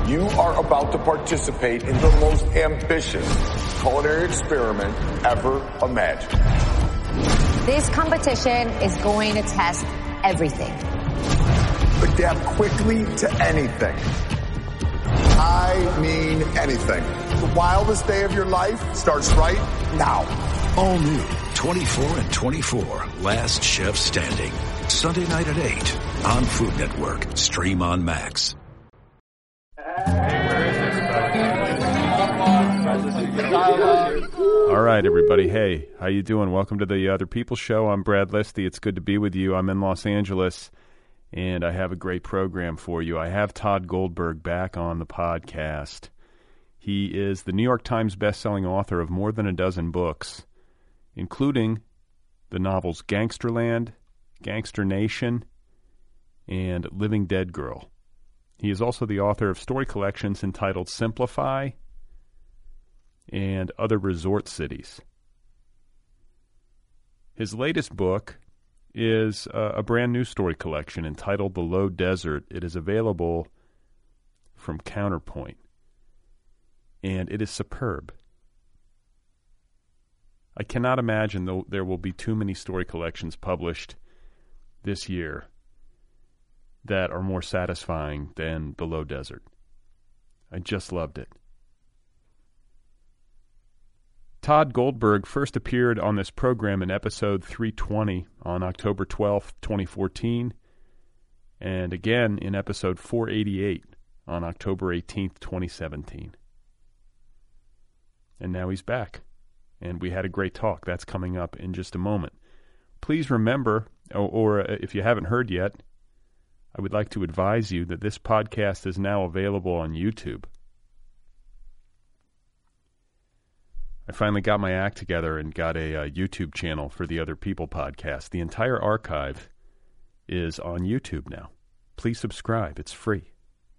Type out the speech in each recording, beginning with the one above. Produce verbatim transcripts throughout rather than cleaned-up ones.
You are about to participate in the most ambitious culinary experiment ever imagined. This competition is going to test everything. Adapt quickly to anything. I mean anything. The wildest day of your life starts right now. All new twenty-four and twenty-four, Last Chef Standing. Sunday night at eight on Food Network. Stream on Max. All right, everybody. Hey, how you doing? Welcome to the Other People Show. I'm Brad Listy. It's good to be with you. I'm in Los Angeles, and I have a great program for you. I have Todd Goldberg back on the podcast. He is the New York Times bestselling author of more than a dozen books, including the novels Gangsterland, Gangster Nation, and Living Dead Girl. He is also the author of story collections entitled Simplify and Other Resort Cities. His latest book is a, a brand new story collection entitled The Low Desert. It is available from Counterpoint, and it is superb. I cannot imagine though there will be too many story collections published this year that are more satisfying than The Low Desert. I just loved it. Todd Goldberg first appeared on this program in episode three twenty on October twelfth, twenty fourteen, and again in episode four eighty-eight on October eighteenth, twenty seventeen. And now he's back, and we had a great talk. That's coming up in just a moment. Please remember, or, or if you haven't heard yet, I would like to advise you that this podcast is now available on YouTube. I finally got my act together and got a, a YouTube channel for the Other People podcast. The entire archive is on YouTube now. Please subscribe. It's free.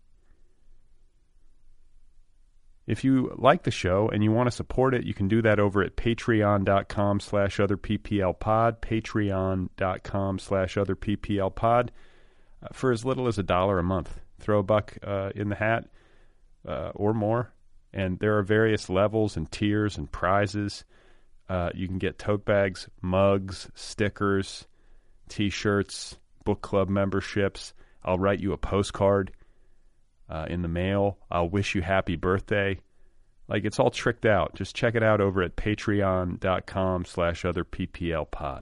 If you like the show and you want to support it, you can do that over at patreon.com slash otherpplpod, patreon.com slash otherpplpod, uh, for as little as a dollar a month. Throw a buck uh, in the hat uh, or more. And there are various levels and tiers and prizes. Uh, you can get tote bags, mugs, stickers, T-shirts, book club memberships. I'll write you a postcard uh, in the mail. I'll wish you happy birthday. Like, it's all tricked out. Just check it out over at patreon.com slash otherpplpod.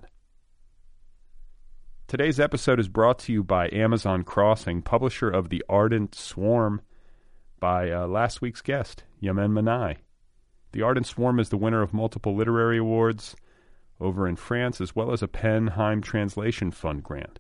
Today's episode is brought to you by Amazon Crossing, publisher of The Ardent Swarm, by uh, last week's guest, Yamen Manai. The Ardent Swarm is the winner of multiple literary awards over in France, as well as a PEN/Heim Translation Fund grant.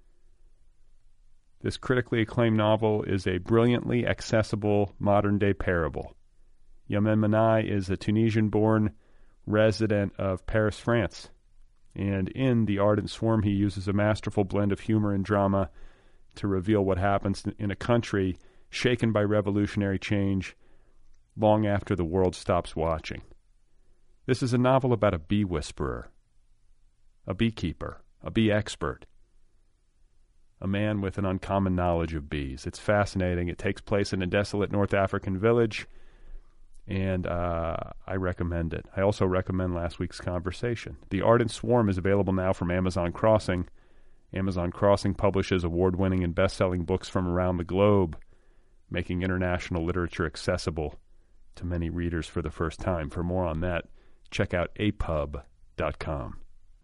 This critically acclaimed novel is a brilliantly accessible modern-day parable. Yamen Manai is a Tunisian-born resident of Paris, France. And in The Ardent Swarm, he uses a masterful blend of humor and drama to reveal what happens in a country shaken by revolutionary change long after the world stops watching. This is a novel about a bee whisperer, a beekeeper, a bee expert, a man with an uncommon knowledge of bees. It's fascinating. It takes place in a desolate North African village, and uh, I recommend it. I also recommend last week's conversation. The Ardent Swarm is available now from Amazon Crossing. Amazon Crossing publishes award-winning and best-selling books from around the globe, making international literature accessible to many readers for the first time. For more on that, check out a pub dot com.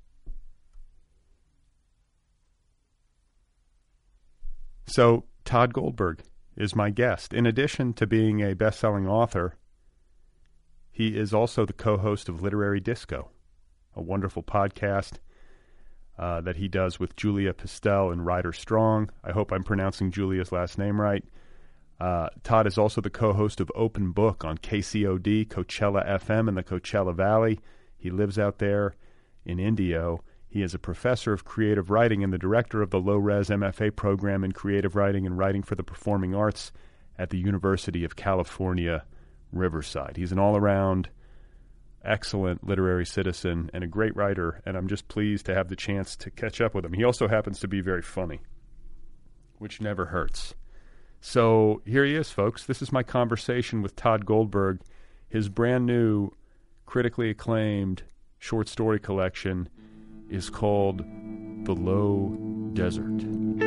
So, Todd Goldberg is my guest. In addition to being a best-selling author, he is also the co-host of Literary Disco, a wonderful podcast uh, that he does with Julia Pistel and Ryder Strong. I hope I'm pronouncing Julia's last name right. Uh, Todd is also the co-host of Open Book on K C O D, Coachella F M in the Coachella Valley. He lives out there in Indio. He is a professor of creative writing and the director of the low-res M F A program in creative writing and writing for the performing arts at the University of California, Riverside. He's an all-around excellent literary citizen and a great writer, and I'm just pleased to have the chance to catch up with him. He also happens to be very funny, which never hurts. So here he is, folks. This is my conversation with Tod Goldberg. His brand new, critically acclaimed short story collection is called The Low Desert.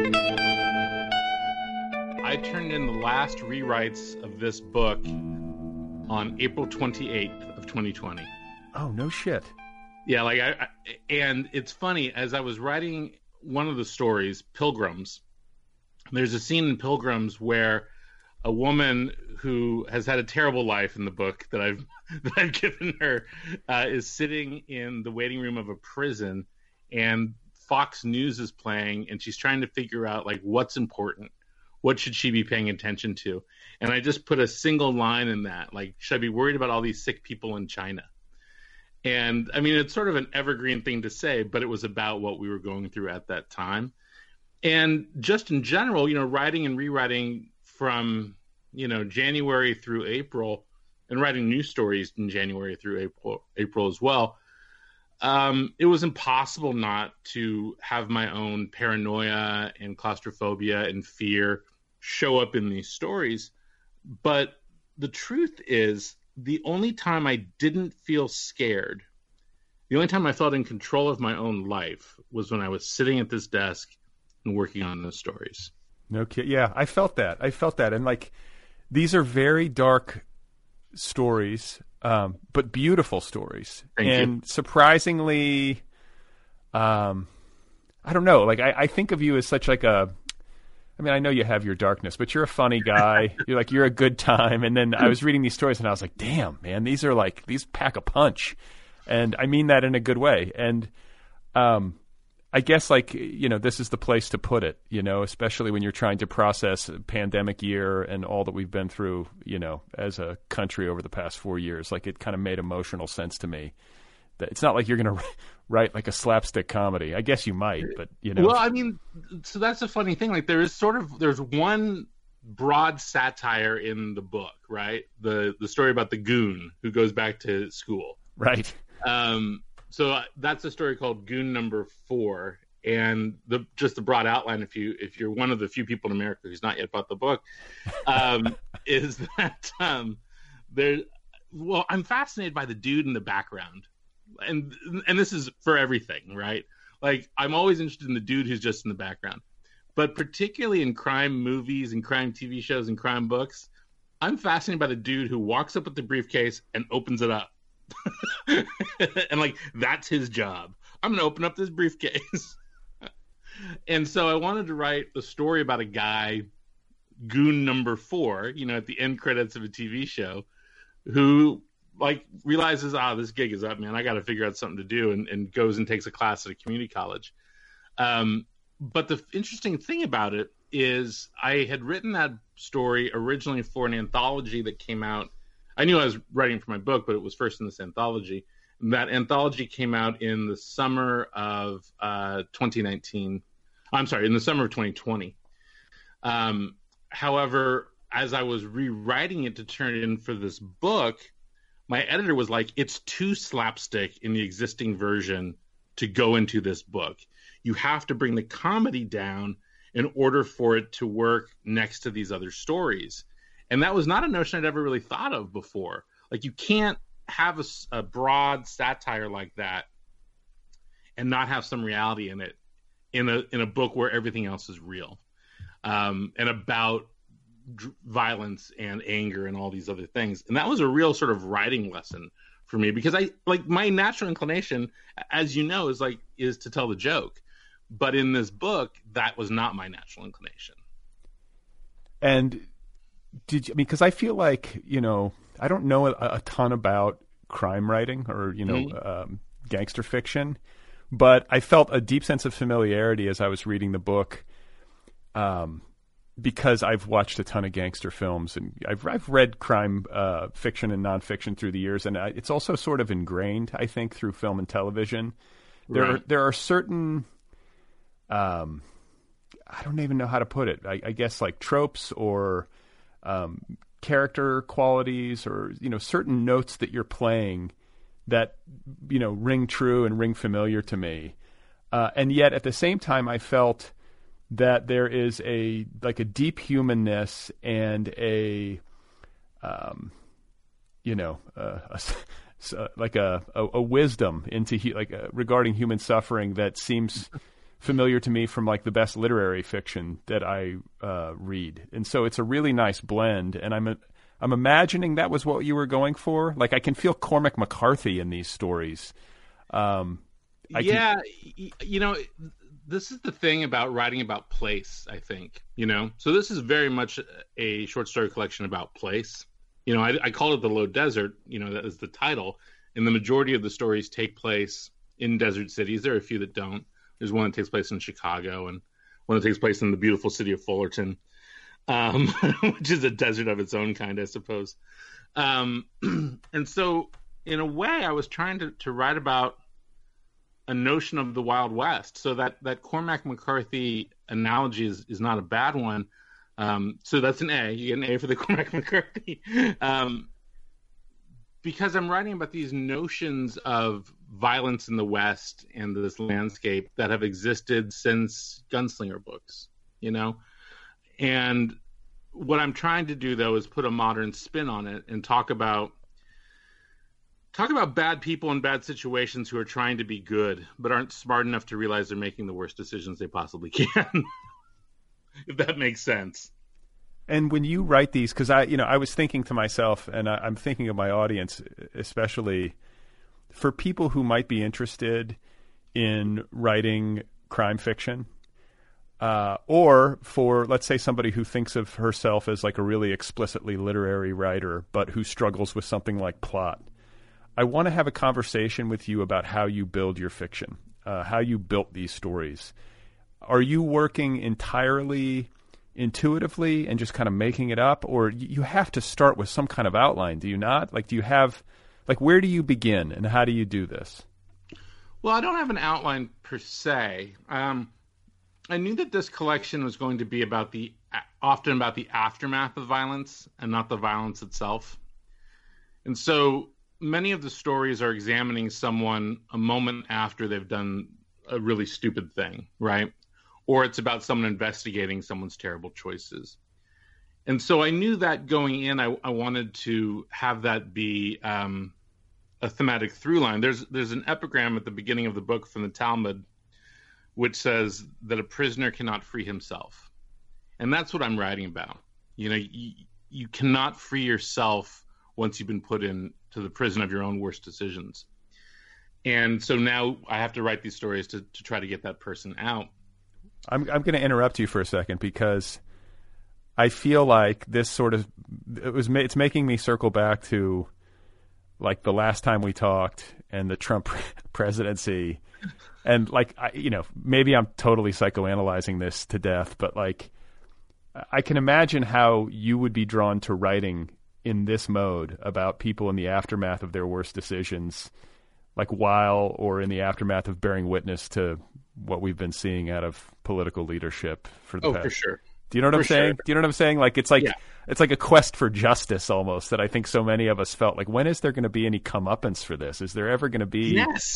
I turned in the last rewrites of this book on April twenty-eighth of twenty twenty. Oh, no shit. Yeah, like I, I and it's funny, as I was writing one of the stories, Pilgrims, there's a scene in Pilgrims where a woman who has had a terrible life in the book that I've that I've given her uh, is sitting in the waiting room of a prison, and Fox News is playing, and she's trying to figure out like what's important. What should she be paying attention to? And I just put a single line in that, like, should I be worried about all these sick people in China? And I mean, it's sort of an evergreen thing to say, but it was about what we were going through at that time. And just in general, you know, writing and rewriting from, you know, January through April, and writing news stories in January through April, April as well, um, it was impossible not to have my own paranoia and claustrophobia and fear show up in these stories. But the truth is, the only time I didn't feel scared, the only time I felt in control of my own life was when I was sitting at this desk and working on those stories. No kid. Yeah, I felt that. I felt that. And like, these are very dark stories, um, but beautiful stories. Thank and you. surprisingly, um, I don't know. Like, I, I think of you as such like a, I mean, I know you have your darkness, but you're a funny guy. You're like, you're a good time. And then I was reading these stories and I was like, damn, man, these are like, these pack a punch. And I mean that in a good way. And um, I guess like, you know, this is the place to put it, you know, especially when you're trying to process a pandemic year and all that we've been through, you know, as a country over the past four years. Like, it kind of made emotional sense to me. That it's not like you're going to write like a slapstick comedy. I guess you might, but you know. Well, I mean, so that's the funny thing. Like, there is sort of, there's one broad satire in the book, right? The the story about the goon who goes back to school. Right. Um, so that's a story called Goon Number Four. And the just the broad outline, if you if you're one of the few people in America who's not yet bought the book, um, is that um, there. Well, I'm fascinated by the dude in the background. And and this is for everything, right? Like, I'm always interested in the dude who's just in the background. But particularly in crime movies and crime T V shows and crime books, I'm fascinated by the dude who walks up with the briefcase and opens it up. And, like, that's his job. I'm going to open up this briefcase. And so I wanted to write the story about a guy, Goon Number Four, you know, at the end credits of a T V show, who like realizes, ah, this gig is up, man. I got to figure out something to do, and, and goes and takes a class at a community college. Um, but the interesting thing about it is I had written that story originally for an anthology that came out. I knew I was writing for my book, but it was first in this anthology. And that anthology came out in the summer of uh, twenty nineteen. I'm sorry, in the summer of twenty twenty. Um, however, as I was rewriting it to turn it in for this book, my editor was like, it's too slapstick in the existing version to go into this book. You have to bring the comedy down in order for it to work next to these other stories. And that was not a notion I'd ever really thought of before. Like, you can't have a, a broad satire like that and not have some reality in it in a in a book where everything else is real, um, and about violence and anger and all these other things. And that was a real sort of writing lesson for me, because I like my natural inclination, as you know, is like is to tell the joke. But in this book, that was not my natural inclination. And did you, I mean, because I feel like, you know, I don't know a, a ton about crime writing or, you know, mm-hmm. um, gangster fiction, but I felt a deep sense of familiarity as I was reading the book. Um, because I've watched a ton of gangster films, and I've I've read crime uh, fiction and nonfiction through the years, and I, it's also sort of ingrained, I think, through film and television. There right. are, there are certain, um, I don't even know how to put it. I, I guess like tropes or um, character qualities, or you know, certain notes that you're playing that you know ring true and ring familiar to me, uh, and yet at the same time, I felt that there is a like a deep humanness and a, um, you know, uh, a, a, like a, a, a wisdom into he, like a, regarding human suffering that seems familiar to me from like the best literary fiction that I uh, read, and so it's a really nice blend. And I'm a, I'm imagining that was what you were going for. Like I can feel Cormac McCarthy in these stories. Um, I yeah, can... you know. This is the thing about writing about place, I think, you know? So this is very much a short story collection about place. You know, I, I call it The Low Desert, you know, that is the title. And the majority of the stories take place in desert cities. There are a few that don't. There's one that takes place in Chicago and one that takes place in the beautiful city of Fullerton, um, which is a desert of its own kind, I suppose. Um, and so, in a way, I was trying to, to write about a notion of the Wild West. So that, that Cormac McCarthy analogy is, is not a bad one. Um, so that's an A. You get an A for the Cormac McCarthy. Um, because I'm writing about these notions of violence in the West and this landscape that have existed since Gunslinger books, you know? And what I'm trying to do, though, is put a modern spin on it and talk about Talk about bad people in bad situations who are trying to be good, but aren't smart enough to realize they're making the worst decisions they possibly can. If that makes sense. And when you write these, because I, you know, I was thinking to myself, and I, I'm thinking of my audience, especially for people who might be interested in writing crime fiction, uh, or for, let's say, somebody who thinks of herself as like a really explicitly literary writer, but who struggles with something like plot. I want to have a conversation with you about how you build your fiction, uh, how you built these stories. Are you working entirely intuitively and just kind of making it up, or you have to start with some kind of outline, do you not? Like, do you have, like, where do you begin and how do you do this? Well, I don't have an outline per se. Um, I knew that this collection was going to be about the, often about the aftermath of violence and not the violence itself. And so many of the stories are examining someone a moment after they've done a really stupid thing, right? Or it's about someone investigating someone's terrible choices. And so I knew that going in, I, I wanted to have that be um, a thematic through line. There's, there's an epigram at the beginning of the book from the Talmud, which says that a prisoner cannot free himself. And that's what I'm writing about. You know, you, you cannot free yourself once you've been put in to the prison of your own worst decisions. And so now I have to write these stories to, to try to get that person out. I'm I'm going to interrupt you for a second because I feel like this sort of, it was it's making me circle back to like the last time we talked and the Trump presidency. And like, I, you know, maybe I'm totally psychoanalyzing this to death, but like, I can imagine how you would be drawn to writing in this mode about people in the aftermath of their worst decisions, like while or in the aftermath of bearing witness to what we've been seeing out of political leadership for the oh, past. For sure. Do you know what for I'm saying? Sure. Do you know what I'm saying? Like it's like yeah. it's like a quest for justice almost that I think so many of us felt like. When is there going to be any comeuppance for this? Is there ever going to be? Yes.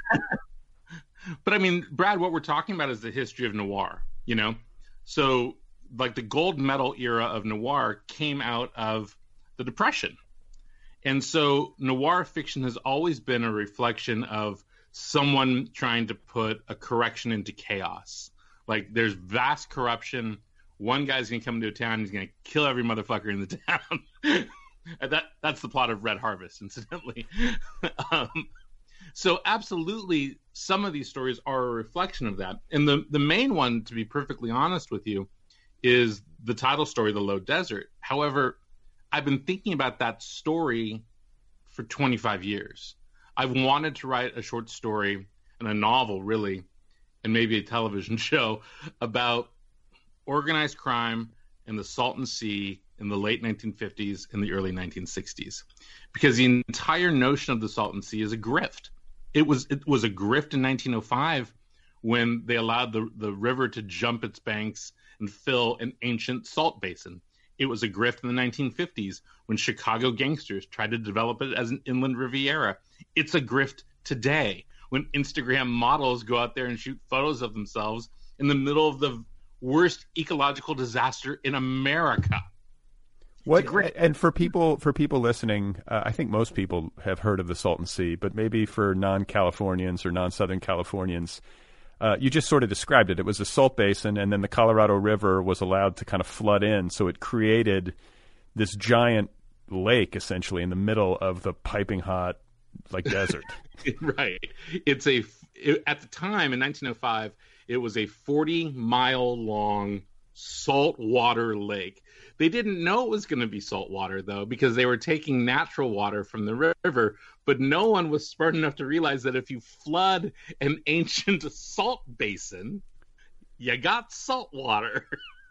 But I mean, Brad, what we're talking about is the history of noir. You know, so like the gold medal era of noir came out of the Depression. And so noir fiction has always been a reflection of someone trying to put a correction into chaos. Like there's vast corruption. One guy's going to come into a town. He's going to kill every motherfucker in the town. that That's the plot of Red Harvest, incidentally. um, so absolutely, some of these stories are a reflection of that. And the, the main one, to be perfectly honest with you, is the title story, The Low Desert. However, I've been thinking about that story for twenty-five years. I've wanted to write a short story and a novel, really, and maybe a television show about organized crime in the Salton Sea in the late nineteen fifties and the early nineteen sixties. Because the entire notion of the Salton Sea is a grift. It was it was a grift in nineteen oh five when they allowed the, the river to jump its banks and fill an ancient salt basin. It was a grift in the nineteen fifties when Chicago gangsters tried to develop it as an inland Riviera. It's a grift today when Instagram models go out there and shoot photos of themselves in the middle of the worst ecological disaster in America. What and for people for people listening, uh, I think most people have heard of the Salton Sea, but maybe for non-Californians or non-Southern Californians, uh, you just sort of described it. It was a salt basin, and then the Colorado River was allowed to kind of flood in, so it created this giant lake essentially in the middle of the piping hot like desert. Right. It's a it, at the time in nineteen oh five, it was a forty mile long saltwater lake. They didn't know it was going to be salt water, though, because they were taking natural water from the river. But no one was smart enough to realize that if you flood an ancient salt basin, you got salt water.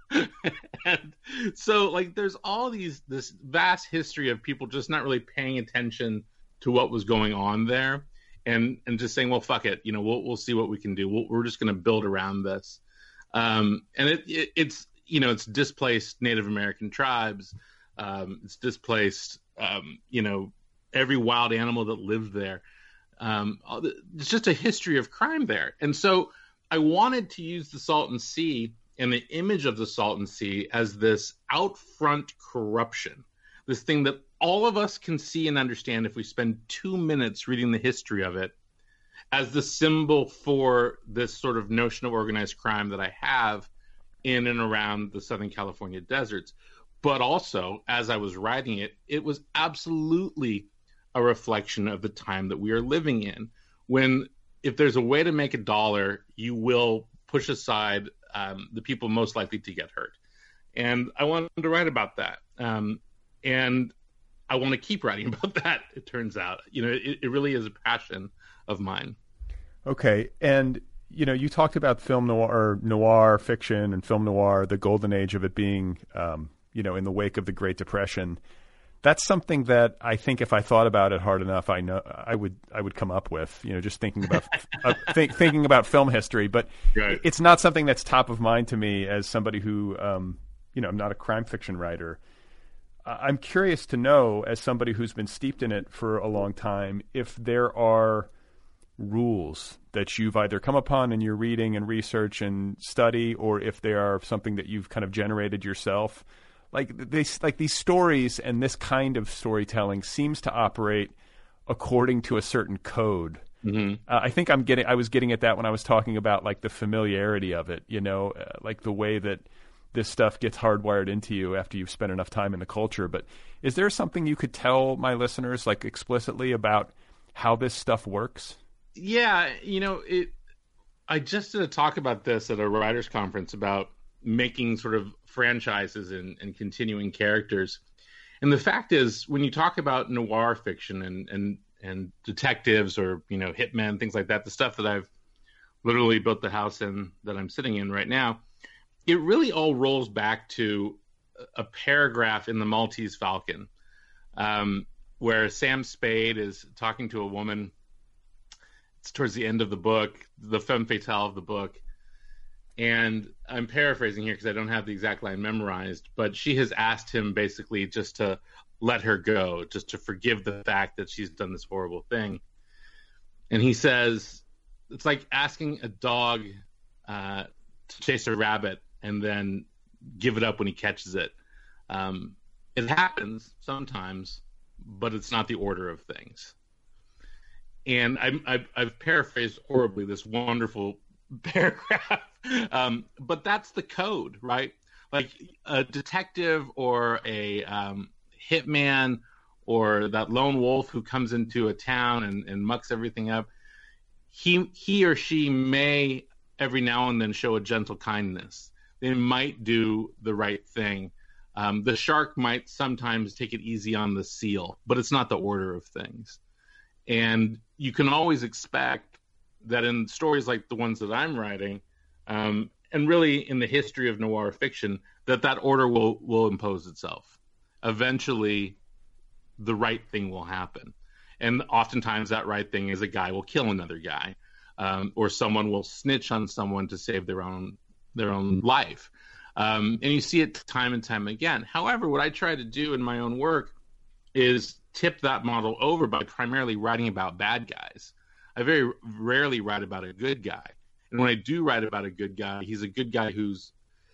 And so, like, there's all these this vast history of people just not really paying attention to what was going on there, and and just saying, well, fuck it, you know, we'll we'll see what we can do. We'll, we're just going to build around this. Um, and it, it it's you know it's displaced Native American tribes, um, it's displaced um, you know every wild animal that lived there. Um, it's just a history of crime there, and so I wanted to use the Salton Sea and the image of the Salton Sea as this out front corruption, this thing that all of us can see and understand if we spend two minutes reading the history of it, as the symbol for this sort of notion of organized crime that I have in and around the Southern California deserts. But also, as I was writing it, it was absolutely a reflection of the time that we are living in, when if there's a way to make a dollar, you will push aside um, the people most likely to get hurt. And I wanted to write about that. Um, and I want to keep writing about that, it turns out. You know, it, it really is a passion of mine. Okay. And, you know, you talked about film noir, or noir fiction and film noir, the golden age of it being, um, you know, in the wake of the Great Depression. That's something that I think if I thought about it hard enough, I know I would I would come up with, you know, just thinking about uh, think, thinking about film history. But right. It's not something that's top of mind to me as somebody who, um, you know, I'm not a crime fiction writer. I'm curious to know, as somebody who's been steeped in it for a long time, if there are rules that you've either come upon in your reading and research and study, or if they are something that you've kind of generated yourself. Like this, like these stories and this kind of storytelling seems to operate according to a certain code. Mm-hmm. Uh, I think I'm getting. I was getting at that when I was talking about like the familiarity of it. You know, uh, like the way that this stuff gets hardwired into you after you've spent enough time in the culture. But is there something you could tell my listeners, like explicitly, about how this stuff works? Yeah, you know, it. I just did a talk about this at a writers' conference about making sort of franchises and, and continuing characters. And the fact is, when you talk about noir fiction and, and, and detectives or, you know, hitmen, things like that, the stuff that I've literally built the house in that I'm sitting in right now, it really all rolls back to a paragraph in the Maltese Falcon, um, where Sam Spade is talking to a woman. It's towards the end of the book, the femme fatale of the book. And I'm paraphrasing here because I don't have the exact line memorized, but she has asked him basically just to let her go, just to forgive the fact that she's done this horrible thing. And he says, it's like asking a dog uh, to chase a rabbit and then give it up when he catches it. Um, it happens sometimes, but it's not the order of things. And I, I, I've paraphrased horribly this wonderful paragraph, um, but that's the code, right? Like a detective or a um, hitman or that lone wolf who comes into a town and, and mucks everything up, he he or she may every now and then show a gentle kindness. They might do the right thing. Um, the shark might sometimes take it easy on the seal, but it's not the order of things. And you can always expect that in stories like the ones that I'm writing, um, and really in the history of noir fiction, that that order will, will impose itself. Eventually, the right thing will happen. And oftentimes that right thing is a guy will kill another guy, um, or someone will snitch on someone to save their own their own life. Um, and you see it time and time again. However, what I try to do in my own work is tip that model over by primarily writing about bad guys. I very rarely write about a good guy. And when I do write about a good guy, he's a good guy who's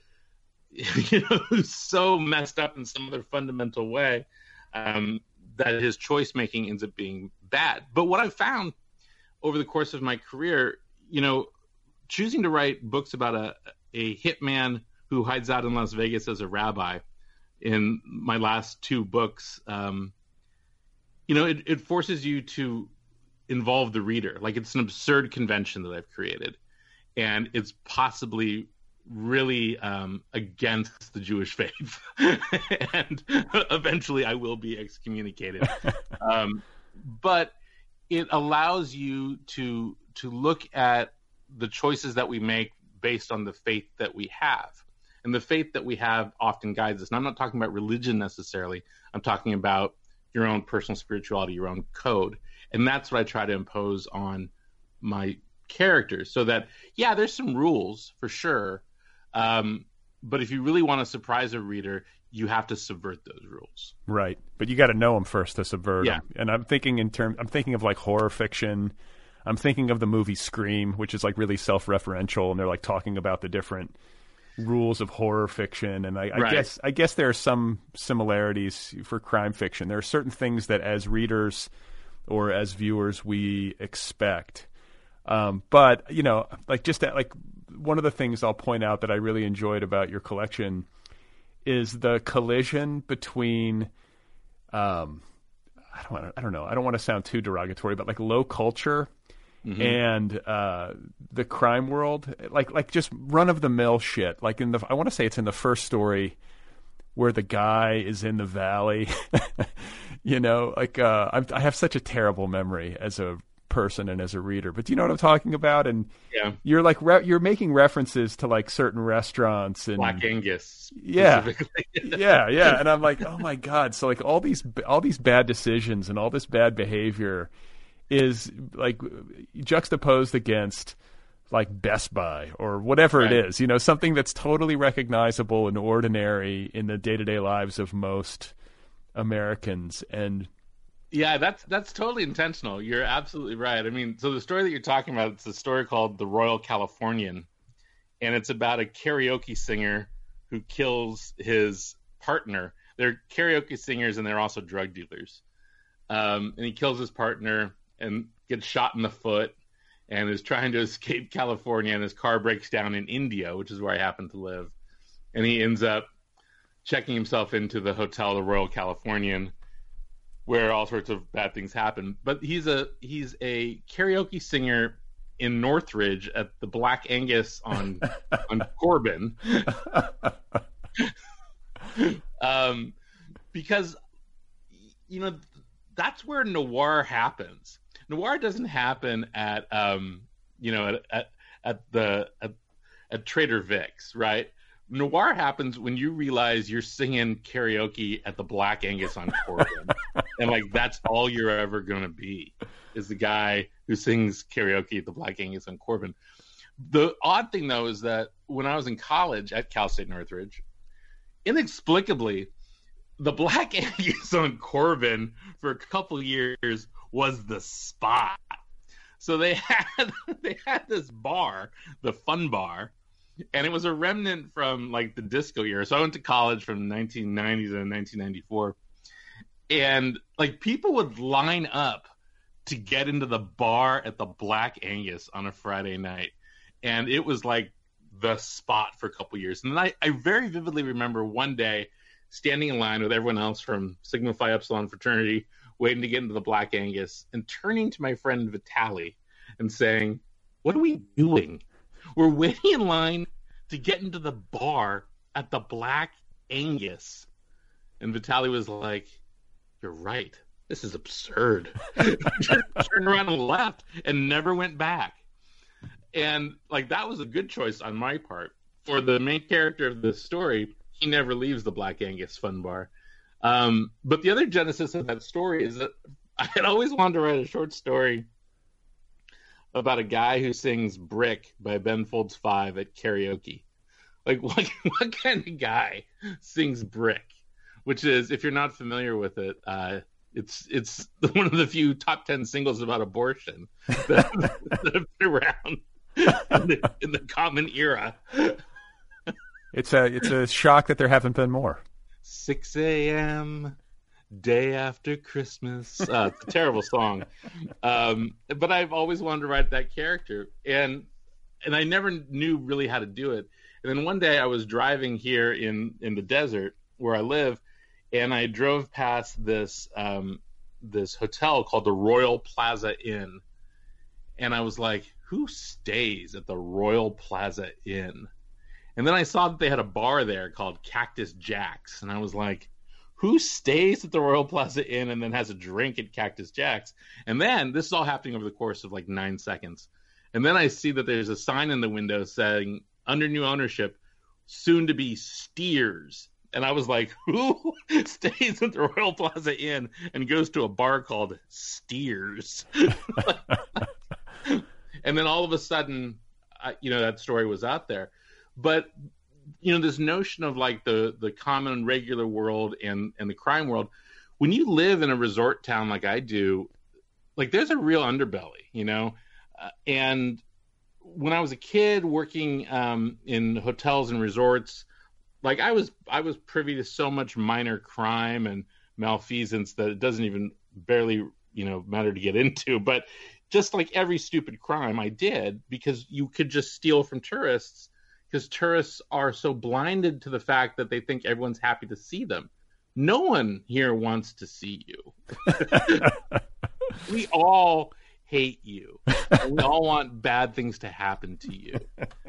you know, who's so messed up in some other fundamental way um, that his choice making ends up being bad. But what I've found over the course of my career, you know, choosing to write books about a, a hitman who hides out in Las Vegas as a rabbi in my last two books, um, you know, it, it forces you to involve the reader. Like, it's an absurd convention that I've created, and it's possibly really um, against the Jewish faith, and eventually I will be excommunicated. Um, but it allows you to to look at the choices that we make based on the faith that we have, and the faith that we have often guides us. And I'm not talking about religion necessarily. I'm talking about your own personal spirituality, your own code, and that's what I try to impose on my characters. So that, yeah, there's some rules for sure. Um, but if you really want to surprise a reader, you have to subvert those rules. Right. But you got to know them first to subvert yeah. them. And I'm thinking in terms, I'm thinking of like horror fiction. I'm thinking of the movie Scream, which is like really self-referential, and they're like talking about the different rules of horror fiction. And I, I right. guess, I guess there are some similarities for crime fiction. There are certain things that as readers or as viewers we expect. Um, but, you know, like just that, like one of the things I'll point out that I really enjoyed about your collection is the collision between, um, I don't wanna, I don't know, I don't want to sound too derogatory, but like low culture mm-hmm. and uh, the crime world, like like just run of the mill shit. Like in the, I want to say it's in the first story where the guy is in the valley. You know, like uh, I'm, I have such a terrible memory as a person and as a reader, but do you know what I'm talking about? And yeah, you're like re- you're making references to like certain restaurants and Black Angus, yeah, yeah, yeah. And I'm like, oh my god! So like all these all these bad decisions and all this bad behavior is like juxtaposed against like Best Buy or whatever right. it is. You know, something that's totally recognizable and ordinary in the day to day lives of most Americans. And yeah, that's that's totally intentional. You're absolutely right. I mean, so the story that you're talking about, it's a story called The Royal Californian, and it's about a karaoke singer who kills his partner. They're karaoke singers and they're also drug dealers. Um, and he kills his partner and gets shot in the foot and is trying to escape California, and his car breaks down in India, which is where I happen to live. And he ends up checking himself into the hotel, The Royal Californian, where all sorts of bad things happen. But he's a he's a karaoke singer in Northridge at the Black Angus on on Corbin, um, because you know that's where noir happens. Noir doesn't happen at um, you know at at, at the at, at Trader Vic's, right? Noir happens when you realize you're singing karaoke at the Black Angus on Corbin. And like, that's all you're ever going to be, is the guy who sings karaoke at the Black Angus on Corbin. The odd thing, though, is that when I was in college at Cal State Northridge, inexplicably, the Black Angus on Corbin for a couple of years was the spot. So they had they had this bar, the Fun Bar, and it was a remnant from like the disco era. So I went to college from nineteen ninety to nineteen ninety-four. And like people would line up to get into the bar at the Black Angus on a Friday night. And it was like the spot for a couple years. And then I, I very vividly remember one day standing in line with everyone else from Sigma Phi Epsilon fraternity, waiting to get into the Black Angus, and turning to my friend Vitaly and saying, "What are we doing? We're waiting in line to get into the bar at the Black Angus." And Vitaly was like, "You're right. This is absurd." Just turned around and left and never went back. And like that was a good choice on my part. For the main character of the story, he never leaves the Black Angus Fun Bar. Um, but the other genesis of that story is that I had always wanted to write a short story about a guy who sings Brick by Ben Folds Five at karaoke. Like, what, what kind of guy sings Brick? Which is, if you're not familiar with it, uh, it's it's one of the few top ten singles about abortion that, that have been around in the, in the common era. It's a it's a shock that there haven't been more. six a.m. day after Christmas. Uh, it's a terrible song. Um, but I've always wanted to write that character. And and I never knew really how to do it. And then one day I was driving here in, in the desert where I live, and I drove past this um, this hotel called the Royal Plaza Inn. And I was like, who stays at the Royal Plaza Inn? And then I saw that they had a bar there called Cactus Jack's. And I was like, who stays at the Royal Plaza Inn and then has a drink at Cactus Jack's? And then, this is all happening over the course of like nine seconds. And then I see that there's a sign in the window saying, under new ownership, soon to be Steers. And I was like, who stays at the Royal Plaza Inn and goes to a bar called Steers? And then all of a sudden, I, you know, that story was out there. But, you know, this notion of like the, the common regular world and, and the crime world, when you live in a resort town like I do, like there's a real underbelly, you know? Uh, and when I was a kid working um, in hotels and resorts, like I was I was privy to so much minor crime and malfeasance that it doesn't even barely, you know, matter to get into. But just like every stupid crime I did, because you could just steal from tourists, because tourists are so blinded to the fact that they think everyone's happy to see them. No one here wants to see you. We all hate you. And we all want bad things to happen to you.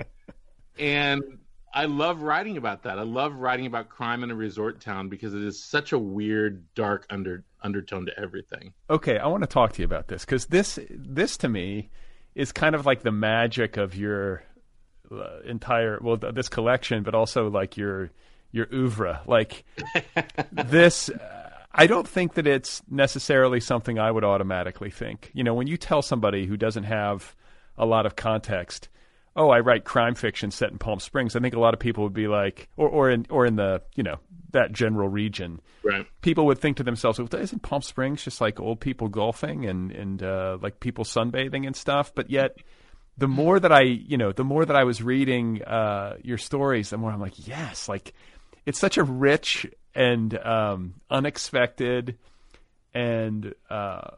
And I love writing about that. I love writing about crime in a resort town because it is such a weird, dark under undertone to everything. Okay, I want to talk to you about this because this, this to me is kind of like the magic of your uh, entire, well, th- this collection, but also like your your oeuvre. Like this, uh, I don't think that it's necessarily something I would automatically think. You know, when you tell somebody who doesn't have a lot of context, oh, I write crime fiction set in Palm Springs, I think a lot of people would be like, or or in or in the, you know, that general region, right? People would think to themselves, well, isn't Palm Springs just like old people golfing and and uh, like people sunbathing and stuff? But yet, the more that I, you know, the more that I was reading uh, your stories, the more I'm like, yes, like it's such a rich and um, unexpected, and uh,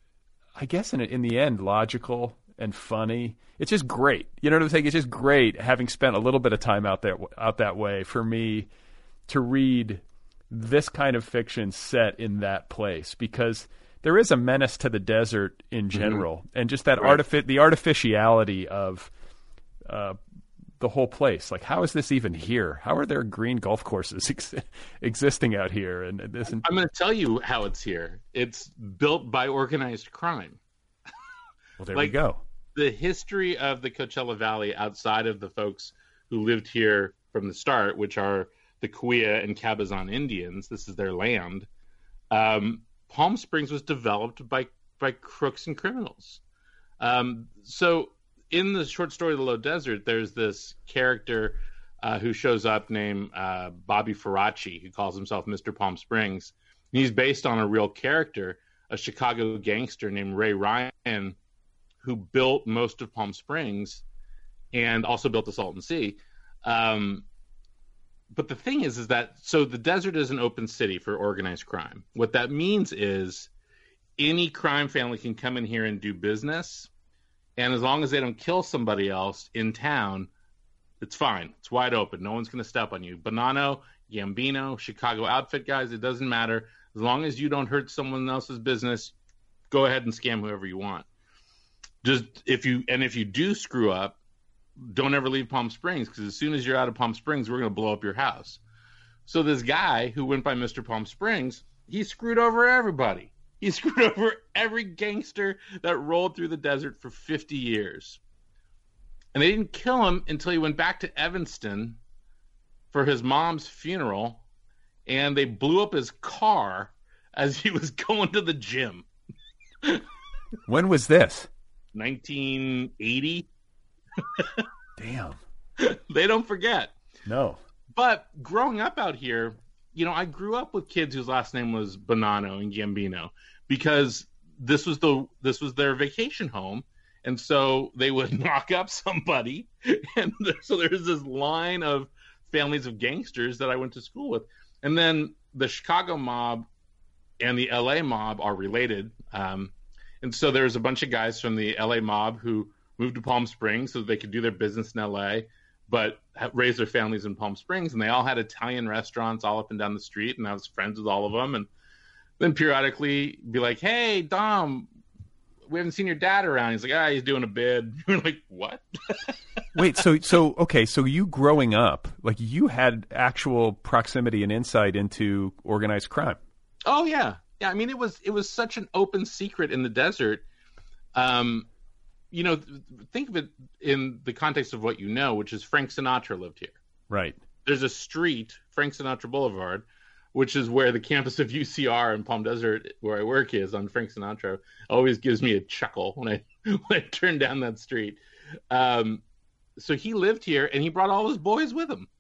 I guess in in the end, logical and funny. It's just great. You know what I'm saying? It's just great having spent a little bit of time out there, out that way for me to read this kind of fiction set in that place, because there is a menace to the desert in general, mm-hmm. and just that right. artific- the artificiality of uh, the whole place. Like, how is this even here? How are there green golf courses ex- existing out here? And this. And- I'm going to tell you how it's here. It's built by organized crime. Well, there like, we go. The history of the Coachella Valley, outside of the folks who lived here from the start, which are the Cahuilla and Cabazon Indians, this is their land. Um, Palm Springs was developed by by crooks and criminals. Um, so in the short story The Low Desert, there's this character uh, who shows up named uh, Bobby Faraci, who calls himself Mister Palm Springs. And he's based on a real character, a Chicago gangster named Ray Ryan, who built most of Palm Springs and also built the Salton Sea. Um, but the thing is, is that, so the desert is an open city for organized crime. What that means is any crime family can come in here and do business. And as long as they don't kill somebody else in town, it's fine. It's wide open. No one's going to step on you. Bonanno, Gambino, Chicago outfit guys, it doesn't matter. As long as you don't hurt someone else's business, go ahead and scam whoever you want. Just if you and if you do screw up, don't ever leave Palm Springs, because as soon as you're out of Palm Springs, we're going to blow up your house. So this guy who went by Mister Palm Springs, he screwed over everybody. He screwed over every gangster that rolled through the desert for fifty years. And they didn't kill him until he went back to Evanston for his mom's funeral, and they blew up his car as he was going to the gym. When was this? nineteen eighty. Damn. They don't forget. No. But growing up out here, you know, I grew up with kids whose last name was Bonanno and Gambino, because this was the this was their vacation home, and so they would knock up somebody, and so there's this line of families of gangsters that I went to school with. And then the Chicago mob and the L A mob are related. Um, and so there's a bunch of guys from the L A mob who moved to Palm Springs so that they could do their business in L A, but raise their families in Palm Springs. And they all had Italian restaurants all up and down the street. And I was friends with all of them. And then periodically be like, hey, Dom, we haven't seen your dad around. He's like, ah, he's doing a bid. We're like, what? Wait, so, so, okay, so you growing up, like you had actual proximity and insight into organized crime. Oh, yeah. Yeah, I mean, it was it was such an open secret in the desert. Um, you know, think of it in the context of what you know, which is Frank Sinatra lived here. Right. There's a street, Frank Sinatra Boulevard, which is where the campus of U C R in Palm Desert, where I work, is on Frank Sinatra. Always gives me a chuckle when I when I turn down that street. Um, so he lived here, and he brought all his boys with him.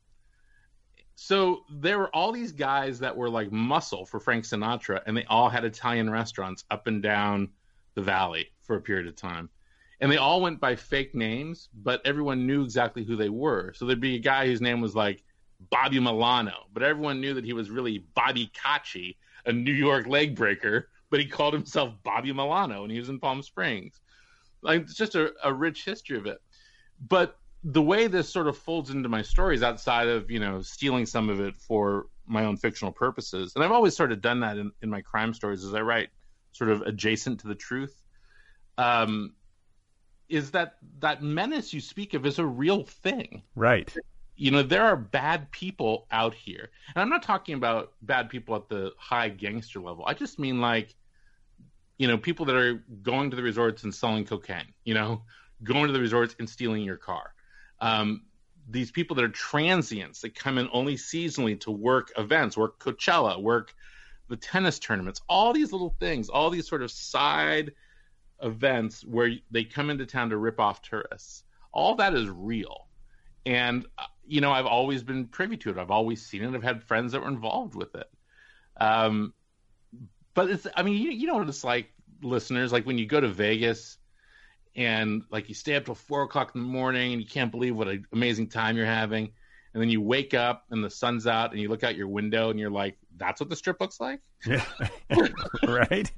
So there were all these guys that were like muscle for Frank Sinatra, and they all had Italian restaurants up and down the valley for a period of time. And they all went by fake names, but everyone knew exactly who they were. So there'd be a guy whose name was like Bobby Milano, but everyone knew that he was really Bobby Cacci, a New York leg breaker, but he called himself Bobby Milano, and he was in Palm Springs. Like, it's just a, a rich history of it. But the way this sort of folds into my stories, outside of, you know, stealing some of it for my own fictional purposes, and I've always sort of done that in, in my crime stories, as I write sort of adjacent to the truth, um, is that that menace you speak of is a real thing. Right. You know, there are bad people out here. And I'm not talking about bad people at the high gangster level. I just mean like, you know, people that are going to the resorts and selling cocaine, you know, going to the resorts and stealing your car. Um, these people that are transients that come in only seasonally to work events, work Coachella, work the tennis tournaments, all these little things, all these sort of side events where they come into town to rip off tourists. All that is real. And, you know, I've always been privy to it. I've always seen it. I've had friends that were involved with it. Um, but it's, I mean, you, you know what it's like, listeners, like when you go to Vegas and like you stay up till four o'clock in the morning and you can't believe what an amazing time you're having. And then you wake up and the sun's out and you look out your window and you're like, that's what the Strip looks like? Yeah. Right?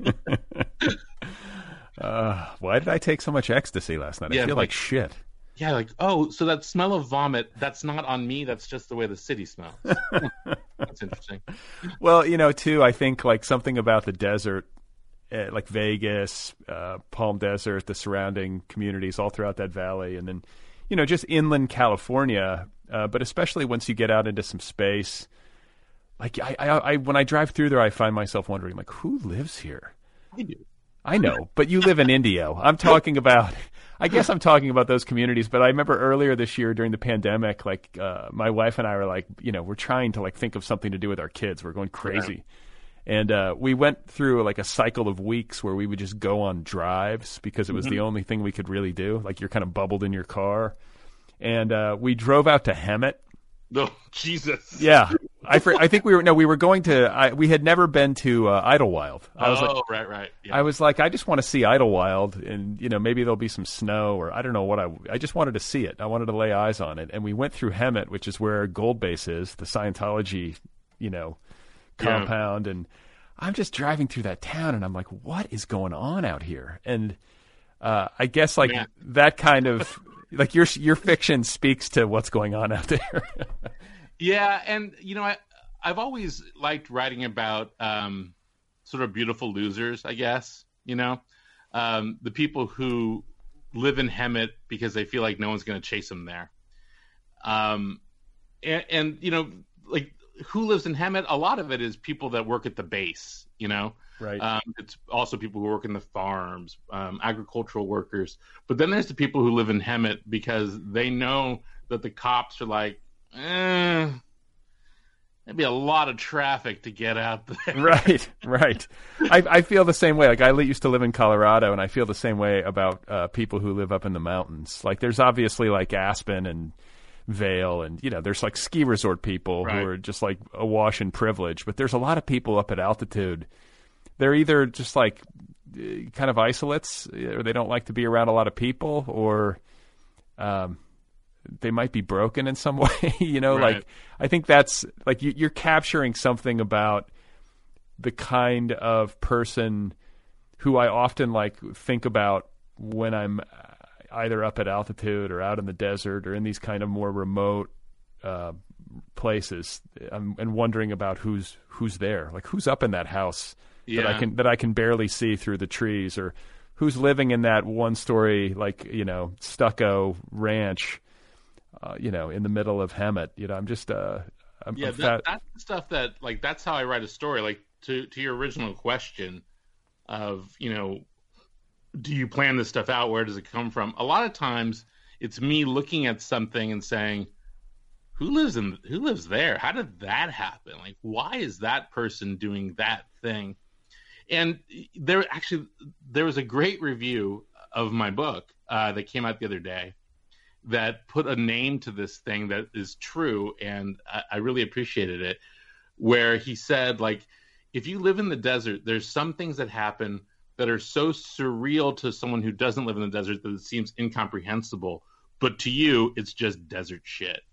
uh, why did I take so much ecstasy last night? Yeah, I feel like, like shit. Yeah, like, oh, so that smell of vomit, that's not on me. That's just the way the city smells. That's interesting. Well, you know, too, I think like something about the desert, uh, like Vegas, uh, Palm Desert, the surrounding communities all throughout that valley, and then, you know, just inland California, uh, but especially once you get out into some space. Like, I, I, I, when I drive through there, I find myself wondering, like, who lives here? I do. I know, but you live in Indio. I'm talking about, I guess I'm talking about those communities, but I remember earlier this year during the pandemic, like uh, my wife and I were like, you know, we're trying to like think of something to do with our kids. We're going crazy. Yeah. And uh, we went through like a cycle of weeks where we would just go on drives because it was mm-hmm. the only thing we could really do. Like you're kind of bubbled in your car. And uh, we drove out to Hemet. Oh, Jesus. Yeah. I for, I think we were no we were going to I, we had never been to uh, Idlewild. I was oh like, right right. Yeah. I was like I just want to see Idlewild, and you know maybe there'll be some snow or I don't know what I I just wanted to see it. I wanted to lay eyes on it, and we went through Hemet, which is where Gold Base is, the Scientology, you know, compound, yeah. And I'm just driving through that town, and I'm like, what is going on out here? And uh, I guess like Man. that kind of like your your fiction speaks to what's going on out there. Yeah, and you know, I I've always liked writing about um, sort of beautiful losers, I guess. You know, um, the people who live in Hemet because they feel like no one's going to chase them there. Um, and, and you know, like who lives in Hemet? A lot of it is people that work at the base. You know, right? Um, it's also people who work in the farms, um, agricultural workers. But then there's the people who live in Hemet because they know that the cops are like. Eh, there'd be a lot of traffic to get out there. Right, right. I, I feel the same way. Like I used to live in Colorado, and I feel the same way about uh, people who live up in the mountains. Like there's obviously like Aspen and Vail, and you know, there's like ski resort people right. who are just like awash in privilege. But there's a lot of people up at altitude. They're either just like kind of isolates, or they don't like to be around a lot of people, or um. they might be broken in some way. you know, Right. like I think that's like you, you're capturing something about the kind of person who I often like think about when I'm either up at altitude or out in the desert or in these kind of more remote uh, places, um, and wondering about who's who's there, like who's up in that house Yeah. that I can that I can barely see through the trees, or who's living in that one story, like, you know, stucco ranch, uh, you know, in the middle of Hemet. You know, I'm just uh, I'm, Yeah, I'm that, fat- that's the stuff that, like, that's how I write a story. Like, to to your original question of, you know, do you plan this stuff out? Where does it come from? A lot of times, it's me looking at something and saying, who lives in who lives there? How did that happen? Like, why is that person doing that thing? And there actually there was a great review of my book uh, that came out the other day that put a name to this thing that is true, and I, I really appreciated it. Where he said, like, if you live in the desert, there's some things that happen that are so surreal to someone who doesn't live in the desert that it seems incomprehensible. But to you, it's just desert shit.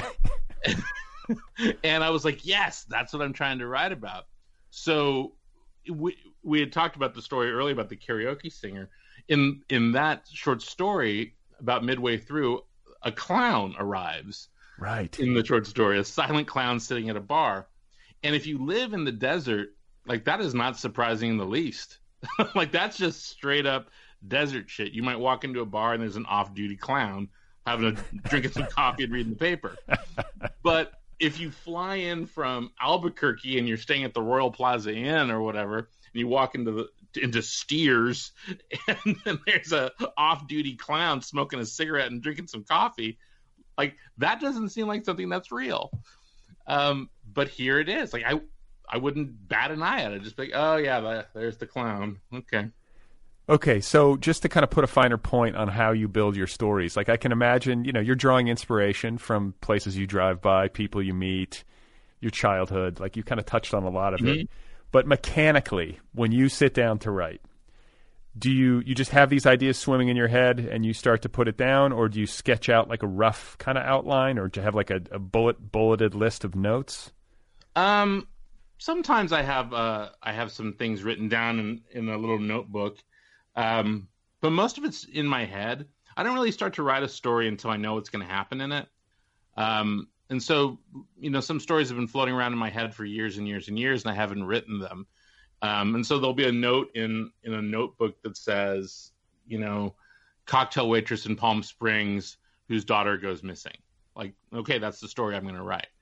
And I was like, yes, that's what I'm trying to write about. So we we had talked about the story earlier about the karaoke singer. In in that short story, about midway through, a clown arrives. right. In the short story, a silent clown sitting at a bar. And if you live in the desert, like, that is not surprising in the least. Like, that's just straight up desert shit. You might walk into a bar and there's an off-duty clown having a drinking some coffee and reading the paper. But if you fly in from Albuquerque and you're staying at the Royal Plaza Inn or whatever, and you walk into the into Steers, and then there's a off-duty clown smoking a cigarette and drinking some coffee, like, that doesn't seem like something that's real. Um, but here it is. Like, I I wouldn't bat an eye at it. Just be like, oh yeah, that, there's the clown. Okay. Okay, so just to kind of put a finer point on how you build your stories, like I can imagine, you know, you're drawing inspiration from places you drive by, people you meet, your childhood, like you kind of touched on a lot of Mm-hmm. it. But mechanically, when you sit down to write, do you you just have these ideas swimming in your head and you start to put it down, or do you sketch out like a rough kind of outline, or do you have like a, a bullet bulleted list of notes? Um, sometimes I have uh I have some things written down in in a little notebook. Um, but most of it's in my head. I don't really start to write a story until I know what's going to happen in it. Um, and so, you know, some stories have been floating around in my head for years and years and years, and I haven't written them. Um, and so there'll be a note in, in a notebook that says, you know, cocktail waitress in Palm Springs whose daughter goes missing. Like, okay, that's the story I'm going to write.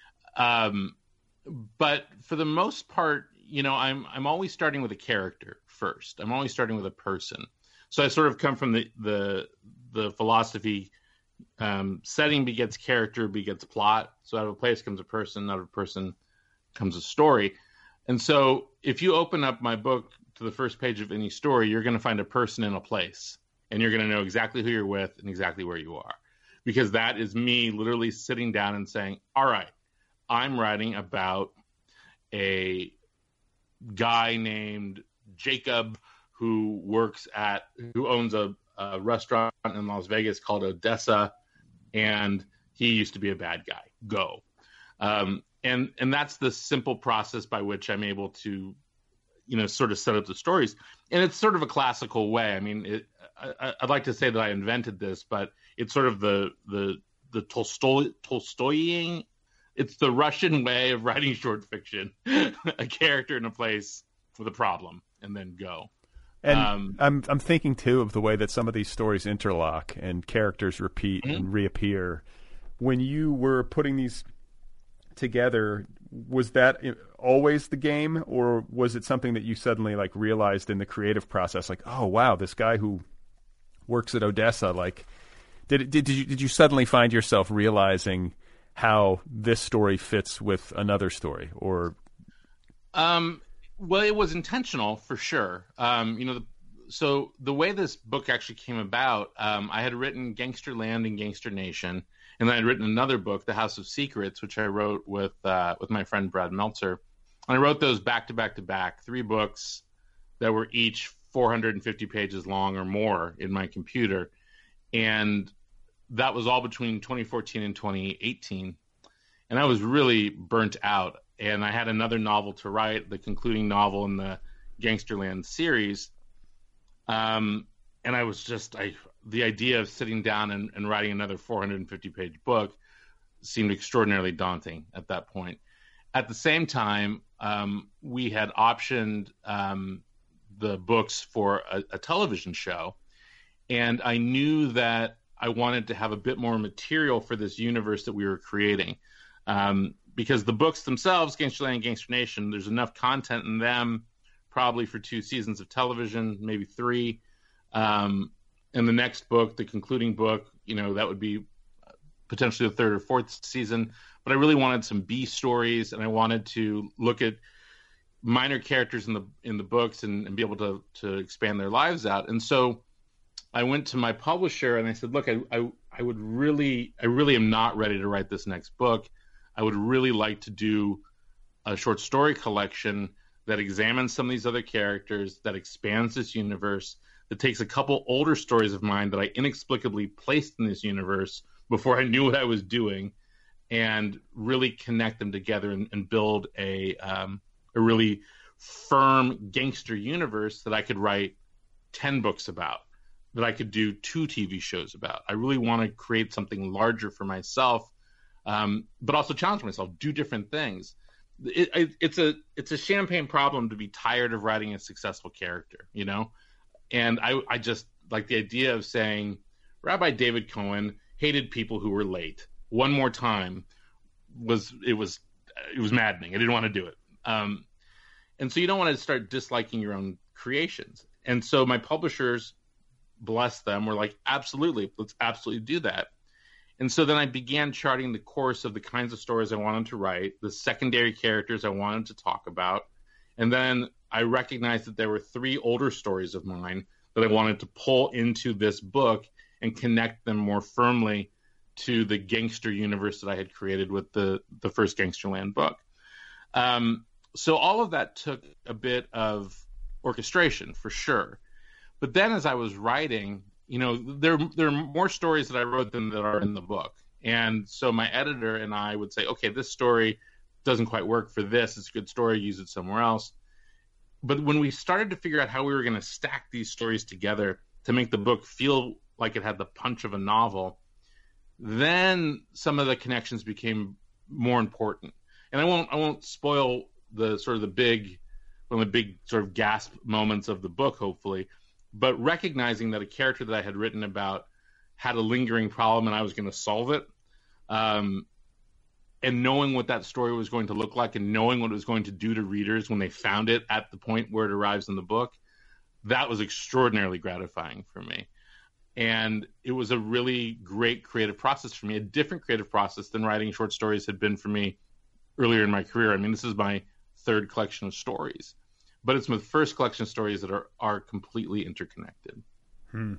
Um, but for the most part, you know, I'm I'm always starting with a character first. I'm always starting with a person. So I sort of come from the the the philosophy, um, setting begets character begets plot. So out of a place comes a person, out of a person comes a story. And so if you open up my book to the first page of any story, you're going to find a person in a place, and you're going to know exactly who you're with and exactly where you are, because that is me literally sitting down and saying, all right, I'm writing about a guy named Jacob who works at, who owns a, a restaurant in Las Vegas called Odessa, and he used to be a bad guy. Go. Um, and and that's the simple process by which I'm able to, you know, sort of set up the stories. And it's sort of a classical way. I mean, it, I, I'd like to say that I invented this, but it's sort of the the the Tolstoy Tolstoying. It's the Russian way of writing short fiction. A character in a place with a problem, and then go. And Um, I'm I'm thinking too of the way that some of these stories interlock and characters repeat Mm-hmm. and reappear. When you were putting these together, was that always the game, or was it something that you suddenly like realized in the creative process, like, oh wow, this guy who works at Odessa, like, did it, did did you did you suddenly find yourself realizing how this story fits with another story, or? Um, well, it was intentional for sure. Um, you know, the, so the way this book actually came about, um, I had written Gangster Land and Gangster Nation, and then I'd written another book, The House of Secrets, which I wrote with uh, with my friend Brad Meltzer. And I wrote those back to back to back, three books that were each four hundred fifty pages long or more in my computer. And that was all between twenty fourteen and twenty eighteen. And I was really burnt out. And I had another novel to write, the concluding novel in the Gangsterland series. Um, and I was just, I, the idea of sitting down and, and writing another four hundred fifty page book seemed extraordinarily daunting at that point. At the same time, um, we had optioned um, the books for a, a television show. And I knew that I wanted to have a bit more material for this universe that we were creating. Um, because the books themselves, Gangsterland and Gangster Nation, there's enough content in them probably for two seasons of television, maybe three. Um, and the next book, the concluding book, you know, that would be potentially the third or fourth season. But I really wanted some B stories, and I wanted to look at minor characters in the in the books and, and be able to to expand their lives out. And so I went to my publisher and I said, look, I, I I would really I really am not ready to write this next book. I would really like to do a short story collection that examines some of these other characters, that expands this universe, that takes a couple older stories of mine that I inexplicably placed in this universe before I knew what I was doing, and really connect them together and, and build a um, a really firm gangster universe that I could write ten books about, that I could do two T V shows about. I really want to create something larger for myself, um, but also challenge myself, do different things. It, it, it's a it's a champagne problem to be tired of writing a successful character, you know? And I, I just like the idea of saying, Rabbi David Cohen hated people who were late. One more time was it was it was maddening. I didn't want to do it. Um, and so you don't want to start disliking your own creations. And so my publishers, bless them, were like, absolutely, let's absolutely do that. And so then I began charting the course of the kinds of stories I wanted to write, the secondary characters I wanted to talk about. And then I recognized that there were three older stories of mine that I wanted to pull into this book and connect them more firmly to the gangster universe that I had created with the, the first Gangsterland book. Um, so all of that took a bit of orchestration, for sure. But then as I was writing, you know, there, there are more stories that I wrote than that are in the book. And so my editor and I would say, okay, this story doesn't quite work for this. It's a good story. Use it somewhere else. But when we started to figure out how we were going to stack these stories together to make the book feel like it had the punch of a novel, then some of the connections became more important. And I won't, I won't spoil the sort of the big, one of the big sort of gasp moments of the book, hopefully, but recognizing that a character that I had written about had a lingering problem and I was going to solve it, um, and knowing what that story was going to look like and knowing what it was going to do to readers when they found it at the point where it arrives in the book, that was extraordinarily gratifying for me. And it was a really great creative process for me, a different creative process than writing short stories had been for me earlier in my career. I mean, this is my third collection of stories, but it's my first collection of stories that are, are completely interconnected. Hmm.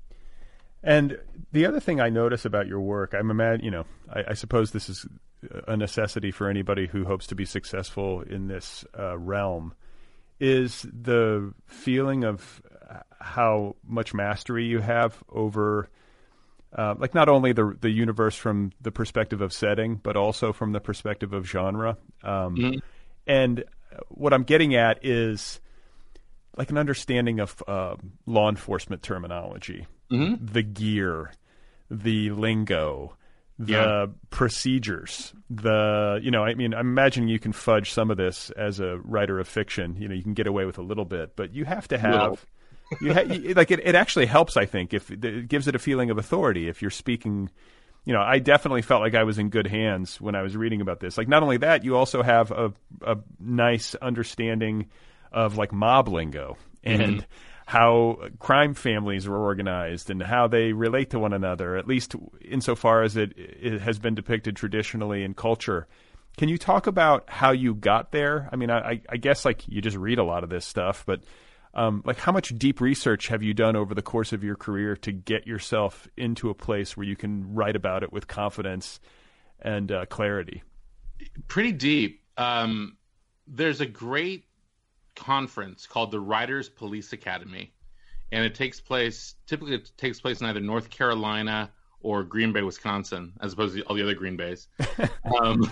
And the other thing I notice about your work, I'm imagine, you know, I, I suppose this is a necessity for anybody who hopes to be successful in this uh, realm, is the feeling of how much mastery you have over, uh, like not only the the universe from the perspective of setting, but also from the perspective of genre. Um, mm-hmm. And what I'm getting at is like an understanding of uh, law enforcement terminology, mm-hmm. the gear, the lingo, the yeah. procedures, the, you know, I mean, I'm imagining you can fudge some of this as a writer of fiction. You know, you can get away with a little bit, but you have to have, you, ha- you like it, it actually helps, I think, if it gives it a feeling of authority. If you're speaking, you know, I definitely felt like I was in good hands when I was reading about this. Like, not only that, you also have a, a nice understanding of like mob lingo and mm-hmm. how crime families are organized and how they relate to one another, at least insofar as it, it has been depicted traditionally in culture. Can you talk about how you got there? I mean, I, I guess like you just read a lot of this stuff, but um, like how much deep research have you done over the course of your career to get yourself into a place where you can write about it with confidence and uh, clarity? Pretty deep. Um, there's a great conference called the Writers Police Academy, and it takes place typically it takes place in either North Carolina or Green Bay, Wisconsin, as opposed to all the other Green Bays, um,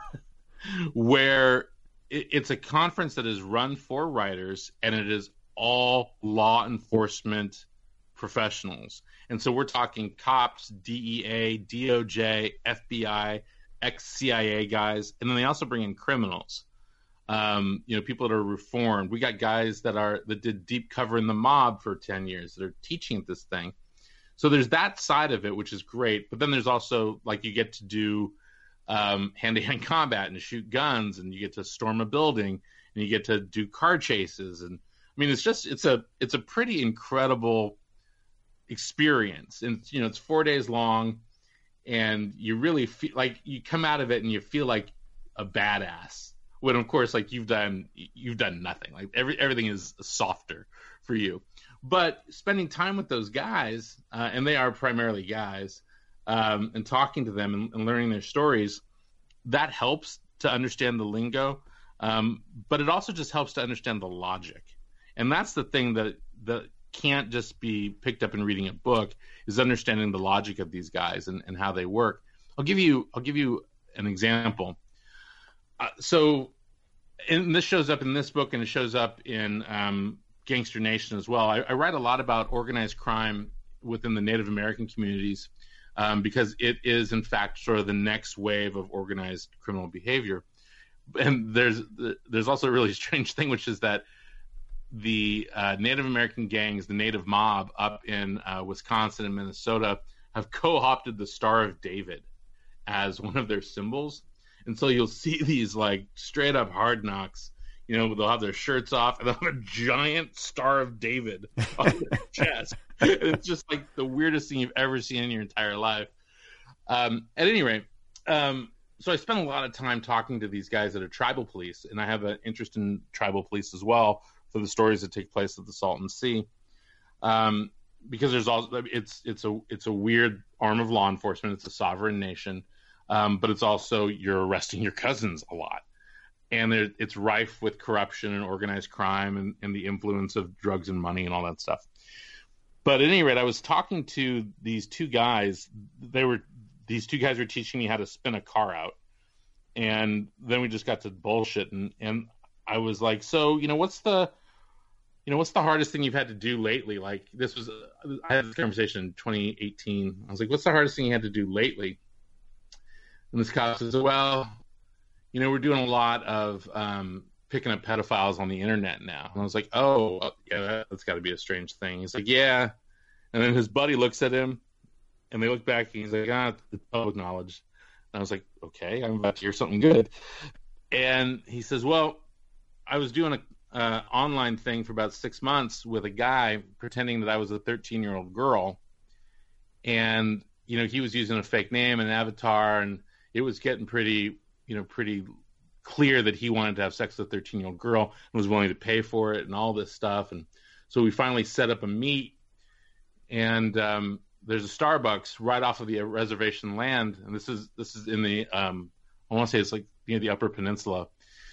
where it, it's a conference that is run for writers, and it is all law enforcement professionals. And so we're talking cops, D E A, D O J, F B I, ex-C I A guys, and then they also bring in criminals. Um, you know, people that are reformed. We got guys that are that did deep cover in the mob for ten years that are teaching this thing. So there's that side of it, which is great. But then there's also, like, you get to do um, hand-to-hand combat and shoot guns, and you get to storm a building, and you get to do car chases. And I mean, it's just it's a it's a pretty incredible experience. And you know, it's four days long, and you really feel like you come out of it and you feel like a badass. When of course, like you've done, you've done nothing. Like every everything is softer for you. But spending time with those guys, uh, and they are primarily guys, um, and talking to them and, and learning their stories, that helps to understand the lingo. Um, but it also just helps to understand the logic, and that's the thing that that can't just be picked up in reading a book, is understanding the logic of these guys and, and how they work. I'll give you I'll give you an example. Uh, so, and this shows up in this book, and it shows up in um, Gangster Nation as well. I, I write a lot about organized crime within the Native American communities um, because it is, in fact, sort of the next wave of organized criminal behavior. And there's there's also a really strange thing, which is that the uh, Native American gangs, the Native mob up in uh, Wisconsin and Minnesota, have co-opted the Star of David as one of their symbols. And so you'll see these like straight up hard knocks, you know, they'll have their shirts off and they'll have a giant Star of David on their chest. And it's just like the weirdest thing you've ever seen in your entire life. Um, at any rate, um, so I spent a lot of time talking to these guys that are tribal police, and I have an interest in tribal police as well for the stories that take place at the Salton Sea. Um, because there's also, it's, it's a, it's a weird arm of law enforcement. It's a sovereign nation. Um, but it's also, you're arresting your cousins a lot. And there, it's rife with corruption and organized crime and, and the influence of drugs and money and all that stuff. But at any rate, I was talking to these two guys. They were These two guys were teaching me how to spin a car out. And then we just got to bullshit. And, and I was like, so, you know, what's the, you know, what's the hardest thing you've had to do lately? Like, this was, I had this conversation in twenty eighteen. I was like, what's the hardest thing you had to do lately? And this cop says, well, you know, we're doing a lot of um, picking up pedophiles on the internet now. And I was like, oh, yeah, that's got to be a strange thing. He's like, yeah. And then his buddy looks at him, and they look back, and he's like, ah, it's public knowledge. And I was like, okay, I'm about to hear something good. And he says, well, I was doing a uh, online thing for about six months with a guy pretending that I was a thirteen-year-old girl. And, you know, he was using a fake name and avatar, and it was getting pretty, you know, pretty clear that he wanted to have sex with a thirteen-year-old girl and was willing to pay for it and all this stuff. And so we finally set up a meet, and um, there's a Starbucks right off of the reservation land, and this is this is in the um, I want to say it's like near the Upper Peninsula.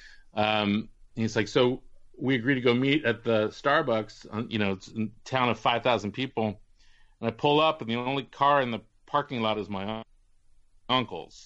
Um, and he's like, so we agreed to go meet at the Starbucks. You know, it's a town of five thousand people, and I pull up, and the only car in the parking lot is my un- uncle's.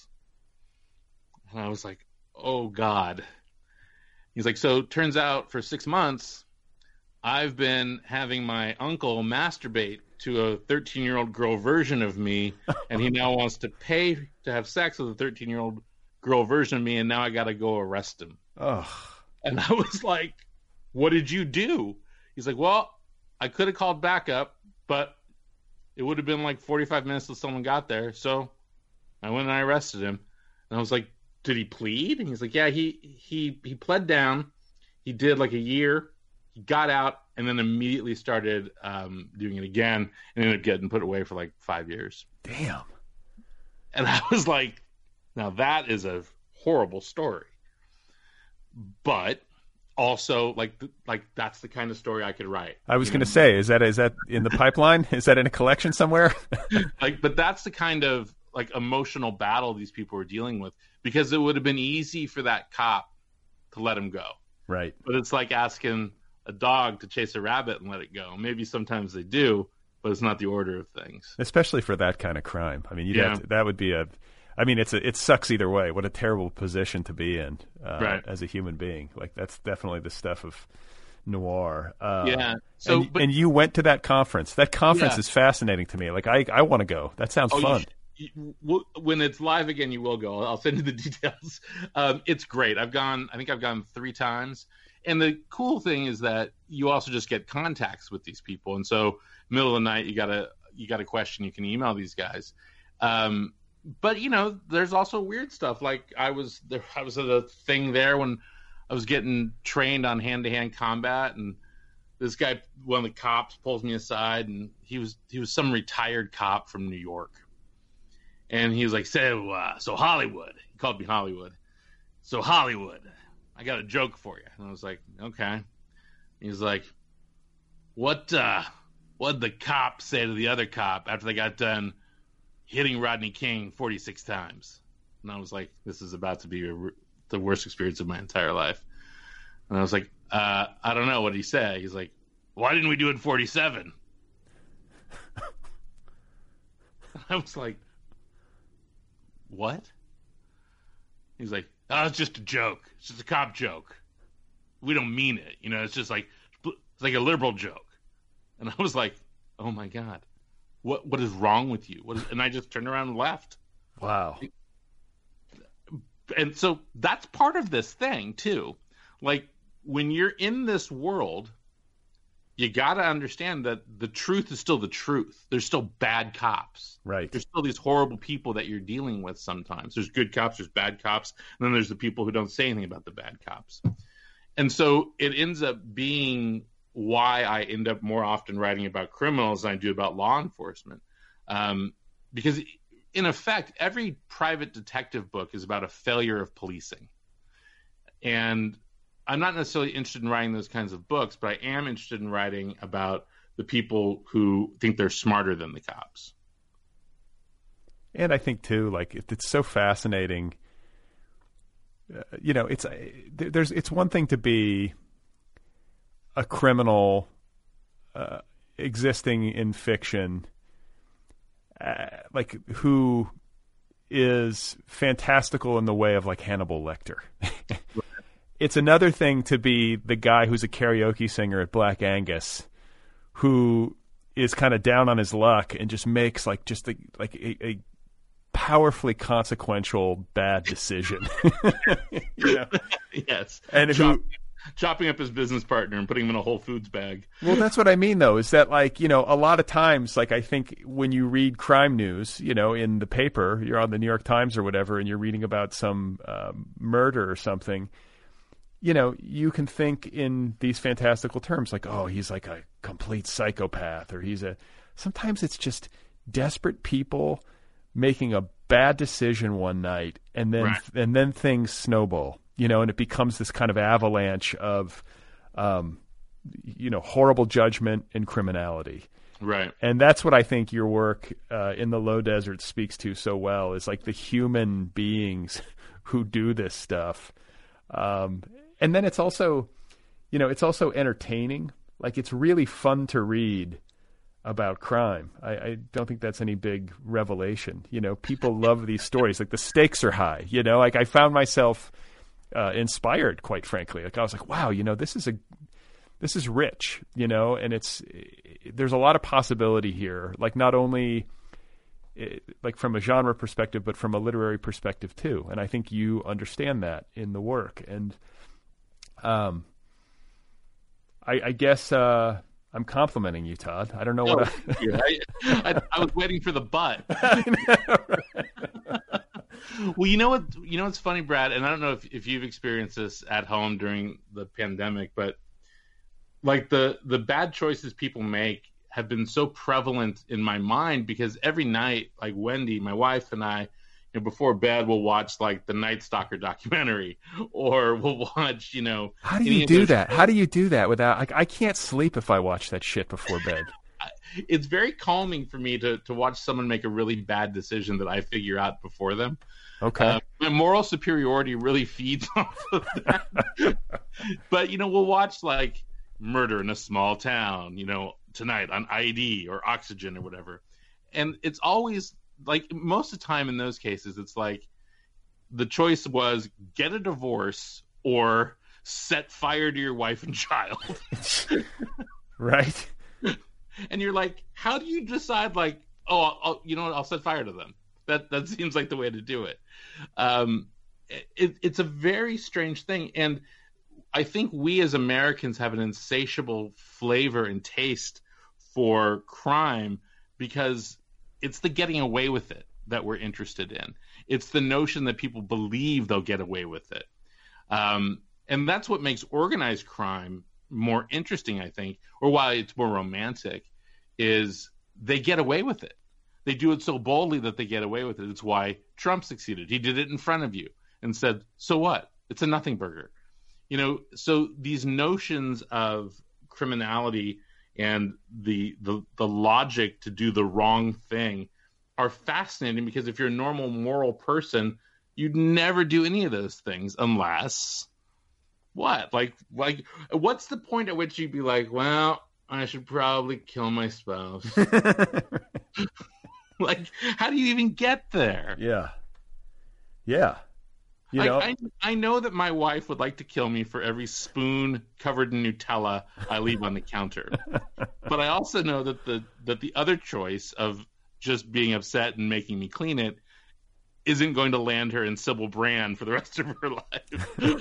And I was like, oh, God. He's like, so it turns out for six months, I've been having my uncle masturbate to a thirteen-year-old girl version of me, and he now wants to pay to have sex with a thirteen-year-old girl version of me, and now I got to go arrest him. Oh. And I was like, what did you do? He's like, well, I could have called backup, but it would have been like forty-five minutes till someone got there, so I went and I arrested him. And I was like, did he plead? And he's like, yeah, he he he pled down. He did like a year. He got out and then immediately started um, doing it again and ended up getting put away for like five years. Damn. And I was like, now that is a horrible story. But also, like, like that's the kind of story I could write. I was going to say, is that is that in the pipeline? Is that in a collection somewhere? Like, but that's the kind of like emotional battle these people were dealing with, because it would have been easy for that cop to let him go. Right. But it's like asking a dog to chase a rabbit and let it go. Maybe sometimes they do, but it's not the order of things. Especially for that kind of crime. I mean, you'd Yeah. have to, that would be a. I mean, it's a, it sucks either way. What a terrible position to be in uh, Right. as a human being. Like that's definitely the stuff of noir. Uh, Yeah. So, and, but- and you went to that conference. That conference Yeah. is fascinating to me. Like I, I want to go. That sounds Oh, you fun. should- you- w- when it's live again, you will go. I'll send you the details. Um, it's great. I've gone. I think I've gone three times. And the cool thing is that you also just get contacts with these people. And so, middle of the night, you got a you got a question, you can email these guys. Um, but you know, there's also weird stuff. Like I was there, I was at a thing there when I was getting trained on hand to hand combat, and this guy, one of the cops, pulls me aside, and he was he was some retired cop from New York. And he was like, so, uh, so Hollywood. He called me Hollywood. So Hollywood, I got a joke for you. And I was like, okay. He's like, what uh, what'd the cop say to the other cop after they got done hitting Rodney King forty-six times? And I was like, this is about to be a, the worst experience of my entire life. And I was like, uh, I don't know. What did he say? He's like, why didn't we do it forty-seven? I was like, what? He's like, oh, it's just a joke. It's just a cop joke. We don't mean it. You know, it's just like, it's like a liberal joke. And I was like, oh my God, what what is wrong with you? What is, and I just turned around and left. Wow. And so that's part of this thing too. Like when you're in this world, you got to understand that the truth is still the truth. There's still bad cops. Right. There's still these horrible people that you're dealing with sometimes. There's good cops, there's bad cops, and then there's the people who don't say anything about the bad cops. And so it ends up being why I end up more often writing about criminals than I do about law enforcement. Um, because in effect, every private detective book is about a failure of policing. And I'm not necessarily interested in writing those kinds of books, but I am interested in writing about the people who think they're smarter than the cops. And I think too, like it, it's so fascinating. Uh, you know, it's uh, there, there's it's one thing to be a criminal uh, existing in fiction, uh, like who is fantastical in the way of like Hannibal Lecter. It's another thing to be the guy who's a karaoke singer at Black Angus, who is kind of down on his luck and just makes like just a, like a, a powerfully consequential bad decision. You know? Yes, and Chop, who chopping up his business partner and putting him in a Whole Foods bag. Well, that's what I mean, though, is that like, you know, a lot of times, like I think when you read crime news, you know, in the paper, you're on the New York Times or whatever, and you're reading about some um, murder or something. You know, you can think in these fantastical terms like, oh, he's like a complete psychopath, or he's a. Sometimes it's just desperate people making a bad decision one night, and then Right. and then things snowball. You know, and it becomes this kind of avalanche of, um, you know, horrible judgment and criminality. Right. And that's what I think your work uh, in the Low Desert speaks to so well, is like the human beings who do this stuff. Um, and then it's also, you know, it's also entertaining. Like it's really fun to read about crime. I, I don't think that's any big revelation. You know, people love these stories. Like the stakes are high. You know, like I found myself uh, inspired, quite frankly. Like I was like, wow, you know, this is a this is rich. You know, and it's there's a lot of possibility here. Like not only like from a genre perspective, but from a literary perspective too. And I think you understand that in the work. And um, I, I guess uh, I'm complimenting you, Todd. I don't know No, what I... I, I, I was waiting for the butt. I know, right? Well, you know what? You know what's funny, Brad, and I don't know if, if you've experienced this at home during the pandemic, but like the the bad choices people make have been so prevalent in my mind, because every night, like Wendy, my wife, and I, you know, before bed, we'll watch like the Night Stalker documentary, or we'll watch, you know. How do any you of do those- that? How do you do that without? Like, I can't sleep if I watch that shit before bed. It's very calming for me to to watch someone make a really bad decision that I figure out before them. Okay. Uh, my moral superiority really feeds off of that. But, you know, we'll watch like Murder in a Small Town, you know, tonight on I D or oxygen or whatever. And it's always like, most of the time in those cases, it's like the choice was get a divorce or set fire to your wife and child. Right. And you're like, how do you decide, like, oh, I'll, I'll, you know what, I'll set fire to them. That that seems like the way to do it. Um, it. It's a very strange thing. And I think we as Americans have an insatiable flavor and taste for crime because it's the getting away with it that we're interested in. It's the notion that people believe they'll get away with it. Um, and that's what makes organized crime more interesting, I think, or why it's more romantic, is they get away with it. They do it so boldly that they get away with it. It's why Trump succeeded. He did it in front of you and said, so what? It's a nothing burger. You know, so these notions of criminality and the, the the logic to do the wrong thing are fascinating, because if you're a normal moral person, you'd never do any of those things unless what? Like like what's the point at which you'd be like, well, I should probably kill my spouse? Like, how do you even get there? Yeah. Yeah. You like, know, I, I know that my wife would like to kill me for every spoon covered in Nutella I leave on the counter. But I also know that the that the other choice of just being upset and making me clean it isn't going to land her in Sybil Brand for the rest of her life.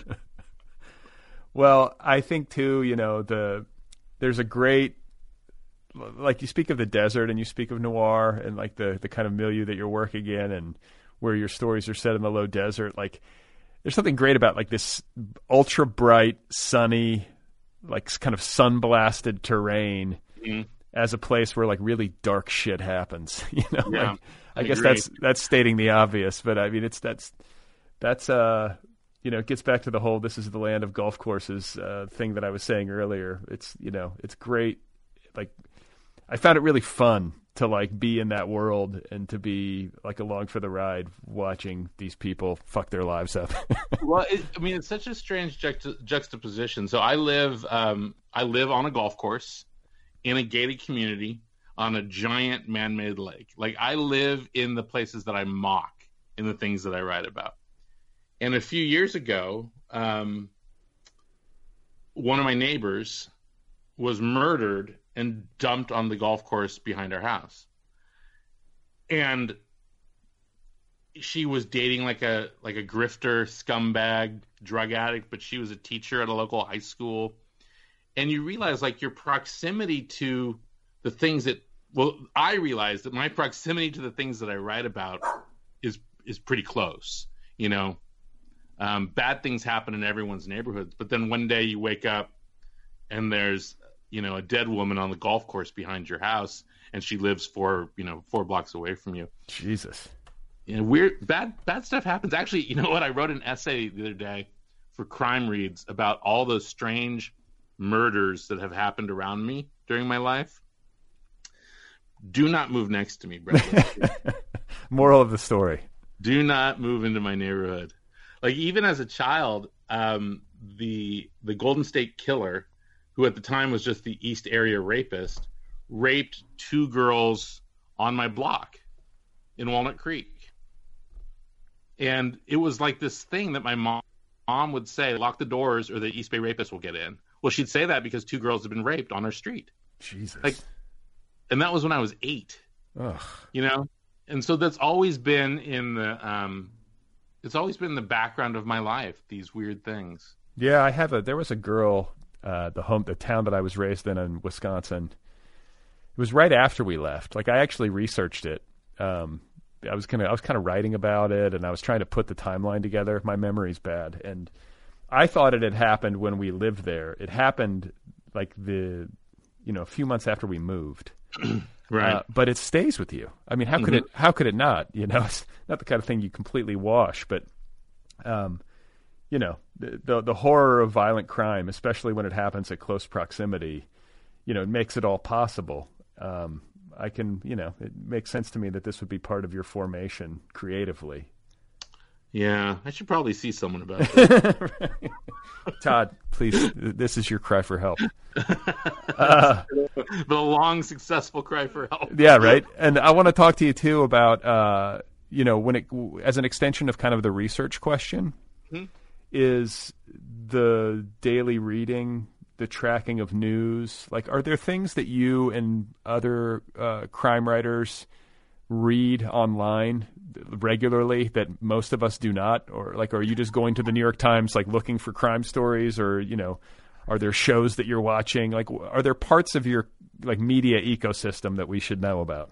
Well, I think too, you know, the there's a great, like, you speak of the desert and you speak of noir and like the, the kind of milieu that you're working in and where your stories are set in the low desert. Like, there's something great about like this ultra bright, sunny, like kind of sun blasted terrain mm-hmm. as a place where like really dark shit happens. You know, yeah, like, I, I guess agree. that's that's stating the obvious, but I mean it's that's that's uh you know, it gets back to the whole "this is the land of golf courses" uh, thing that I was saying earlier. It's, you know, it's great. Like, I found it really fun to like be in that world and to be like along for the ride, watching these people fuck their lives up. Well, it, I mean, it's such a strange juxta- juxtaposition. So I live, um, I live on a golf course in a gated community on a giant man-made lake. Like, I live in the places that I mock in the things that I write about. And a few years ago, um, one of my neighbors was murdered and dumped on the golf course behind our house. And she was dating like a like a grifter, scumbag, drug addict, but she was a teacher at a local high school. And you realize, like, your proximity to the things that, well, I realized that my proximity to the things that I write about is is pretty close, you know. Um, bad things happen in everyone's neighborhoods, but then one day you wake up and there's, you know, a dead woman on the golf course behind your house, and she lives four, you know, four blocks away from you. Jesus. You know, weird, bad, bad stuff happens. Actually, you know what? I wrote an essay the other day for Crime Reads about all those strange murders that have happened around me during my life. Do not move next to me, Bradley. Moral of the story: do not move into my neighborhood. Like, even as a child, um, the the Golden State Killer, who at the time was just the East Area rapist, raped two girls on my block in Walnut Creek. And it was like this thing that my mom, mom would say, lock the doors or the East Bay rapist will get in. Well, she'd say that because two girls had been raped on her street. Jesus. Like, and that was when I was eight. Ugh. You know? And so that's always been in the... Um, It's always been the background of my life, these weird things. Yeah, I have a. There was a girl, uh, the home, the town that I was raised in, in Wisconsin. It was right after we left. Like, I actually researched it. Um, I was kind of, I was kind of writing about it, and I was trying to put the timeline together. My memory's bad, and I thought it had happened when we lived there. It happened like the, you know, a few months after we moved. Right. Uh, but it stays with you. I mean, how could mm-hmm. it? How could it not? You know, it's not the kind of thing you completely wash. But, um, you know, the, the the horror of violent crime, especially when it happens at close proximity, you know, it makes it all possible. Um, I can, you know, it makes sense to me that this would be part of your formation creatively. Yeah, I should probably see someone about this. Todd, please, this is your cry for help. Uh, the long, successful cry for help. Yeah, right. And I want to talk to you too about, uh, you know, when it as an extension of kind of the research question, mm-hmm. is the daily reading, the tracking of news. Like, are there things that you and other uh, crime writers read online regularly that most of us do not? Or like, are you just going to the New York Times, like looking for crime stories, or, you know, are there shows that you're watching? Like, are there parts of your like media ecosystem that we should know about?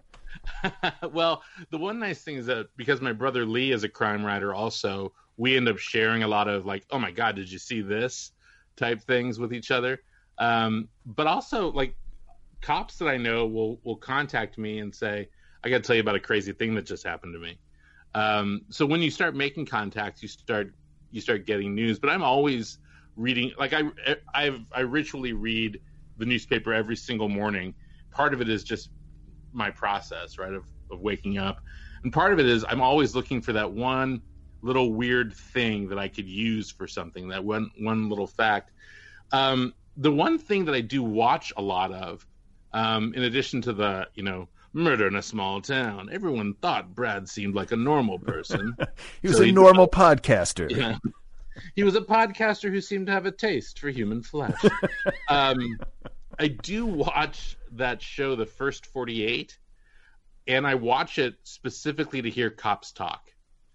Well, the one nice thing is that because my brother Lee is a crime writer also, we end up sharing a lot of like, oh my God, did you see this type things with each other. Um, but also like cops that I know will, will contact me and say, I got to tell you about a crazy thing that just happened to me. Um, so when you start making contacts, you start, you start getting news, but I'm always reading, like I, I've, I ritually read the newspaper every single morning. Part of it is just my process, right, of, of waking up. And part of it is I'm always looking for that one little weird thing that I could use for something, that one, one little fact. Um, the one thing that I do watch a lot of, um, in addition to the, you know, murder in a small town, everyone thought Brad seemed like a normal person. He was so a he normal developed, podcaster. Yeah. He was a podcaster who seemed to have a taste for human flesh. um, I do watch that show, The First forty-eight, and I watch it specifically to hear cops talk,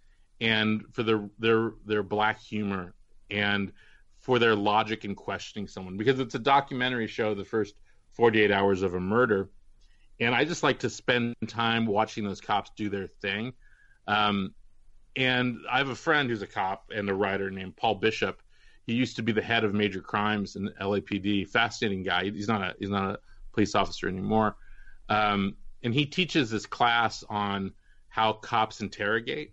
and for their their their black humor, and for their logic in questioning someone, because it's a documentary show, the first forty-eight hours of a murder, and I just like to spend time watching those cops do their thing. Um, and I have a friend who's a cop and a writer named Paul Bishop. He used to be the head of major crimes in L A P D. Fascinating guy. He's not a he's not a police officer anymore. Um, and he teaches this class on how cops interrogate.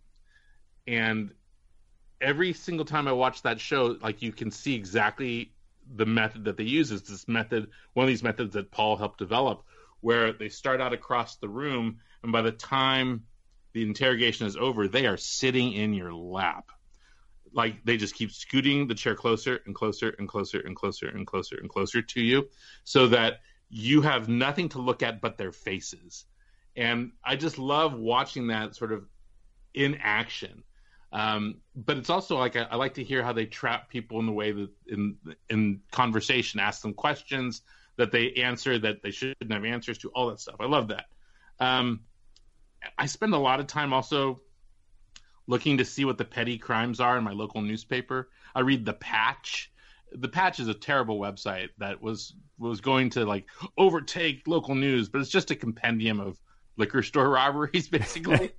And every single time I watch that show, like you can see exactly the method that they use. Is this method, one of these methods that Paul helped develop, where they start out across the room, and by the time the interrogation is over, they are sitting in your lap. Like they just keep scooting the chair closer and closer and closer and closer and closer and closer to you, so that you have nothing to look at but their faces. And I just love watching that sort of in action. Um, but it's also like I, I like to hear how they trap people in the way that in in conversation, ask them questions that they answer that they shouldn't have answers to, all that stuff. I love that. Um, I spend a lot of time also looking to see what the petty crimes are in my local newspaper. I read The Patch. The Patch is a terrible website that was was going to like overtake local news, but it's just a compendium of liquor store robberies, basically.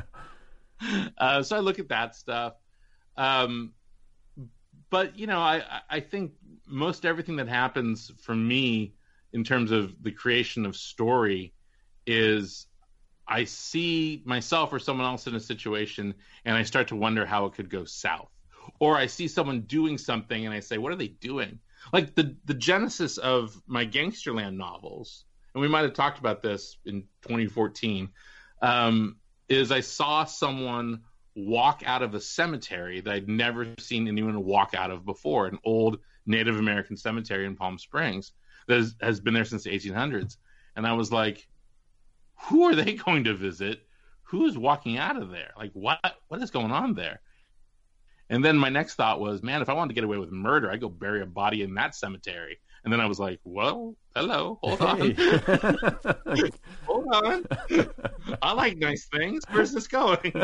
uh, so I look at that stuff. Um, but, you know, I, I think most everything that happens for me in terms of the creation of story is I see myself or someone else in a situation and I start to wonder how it could go south. Or I see someone doing something and I say, what are they doing? Like the, the genesis of my Gangsterland novels, and we might have talked about this in twenty fourteen, um, is I saw someone walk out of a cemetery that I'd never seen anyone walk out of before, an old Native American cemetery in Palm Springs that has, has been there since the eighteen hundreds. And I was like, who are they going to visit? Who is walking out of there? Like, what? What is going on there? And then my next thought was, man, if I wanted to get away with murder, I'd go bury a body in that cemetery. And then I was like, well, hello, hold on. Hey. Hold on. I like nice things. Where's this going?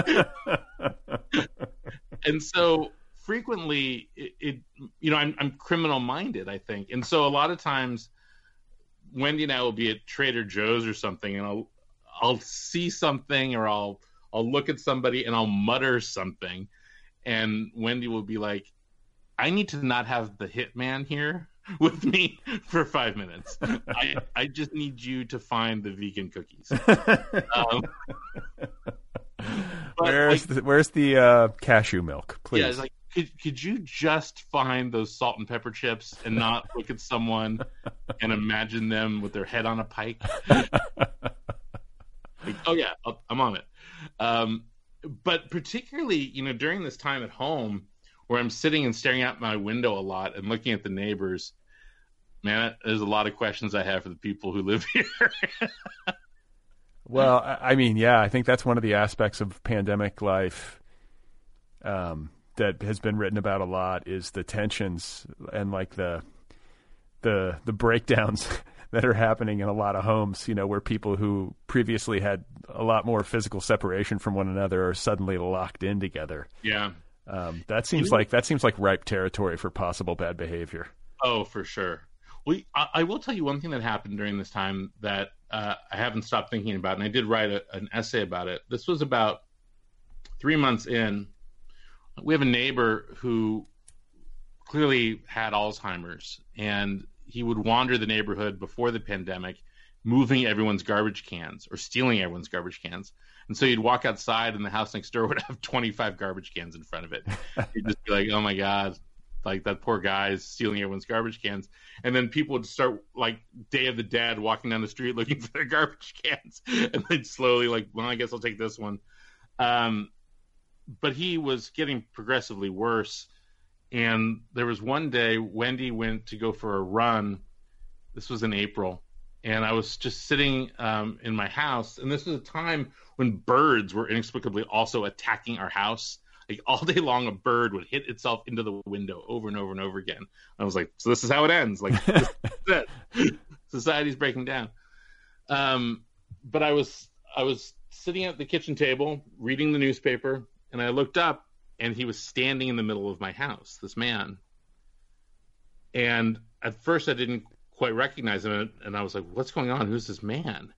And so frequently, it, it you know, I'm, I'm criminal-minded, I think. And so a lot of times, Wendy and I will be at Trader Joe's or something, and I'll I'll see something, or I'll I'll look at somebody and I'll mutter something, and Wendy will be like, I need to not have the hitman here with me for five minutes. I, I just need you to find the vegan cookies. Um, where's like, the, where's the uh, cashew milk, please? Yeah, it's like, could, could you just find those salt and pepper chips and not look at someone and imagine them with their head on a pike? Like, oh yeah, I'm on it. Um, but particularly, you know, during this time at home where I'm sitting and staring out my window a lot and looking at the neighbors, man, there's a lot of questions I have for the people who live here. Well, I mean, yeah, I think that's one of the aspects of pandemic life um, that has been written about a lot is the tensions and like the the the breakdowns that are happening in a lot of homes, you know, where people who previously had a lot more physical separation from one another are suddenly locked in together. Yeah. Um, that seems like that seems like ripe territory for possible bad behavior. Oh, for sure. Well, I, I will tell you one thing that happened during this time that uh, I haven't stopped thinking about, and I did write a, an essay about it. This was about three months in. We have a neighbor who clearly had Alzheimer's, and he would wander the neighborhood before the pandemic, moving everyone's garbage cans or stealing everyone's garbage cans. And so you'd walk outside and the house next door would have twenty-five garbage cans in front of it. You'd just be like, oh my God, like that poor guy is stealing everyone's garbage cans. And then people would start like Day of the Dead walking down the street looking for their garbage cans. And they'd slowly like, well, I guess I'll take this one. Um, but he was getting progressively worse. And there was one day Wendy went to go for a run. This was in April. And I was just sitting um, in my house. And this was a time when birds were inexplicably also attacking our house. Like all day long, a bird would hit itself into the window over and over and over again. I was like, so this is how it ends. Like, this is it. Society's breaking down. Um, but I was I was sitting at the kitchen table reading the newspaper, and I looked up, and he was standing in the middle of my house, this man. And at first, I didn't quite recognize him, and I was like, what's going on? Who's this man?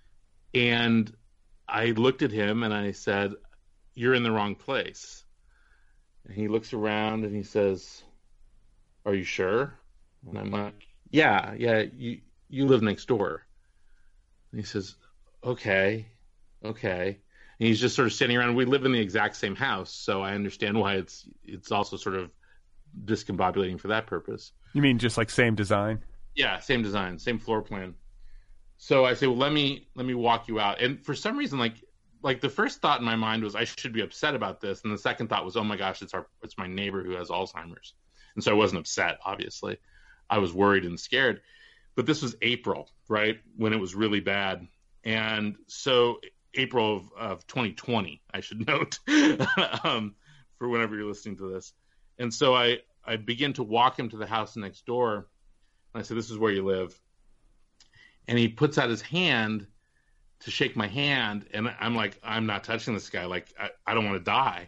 And I looked at him, and I said, you're in the wrong place. And he looks around, and he says, are you sure? And I'm like, yeah, yeah, you, you live next door. And he says, okay, okay. And he's just sort of standing around. We live in the exact same house, so I understand why it's it's also sort of discombobulating for that purpose. You mean just like same design? Yeah, same design, same floor plan. So I say, well, let me let me walk you out. And for some reason, like like the first thought in my mind was I should be upset about this, and the second thought was, oh my gosh, it's our it's my neighbor who has Alzheimer's. And so I wasn't upset, obviously. I was worried and scared. But this was April, right, when it was really bad. And so April of, of twenty twenty, I should note, um, for whenever you're listening to this. And so I, I begin to walk him to the house next door. And I said, this is where you live. And he puts out his hand to shake my hand. And I'm like, I'm not touching this guy. Like, I, I don't want to die.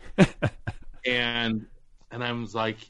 and and I was like,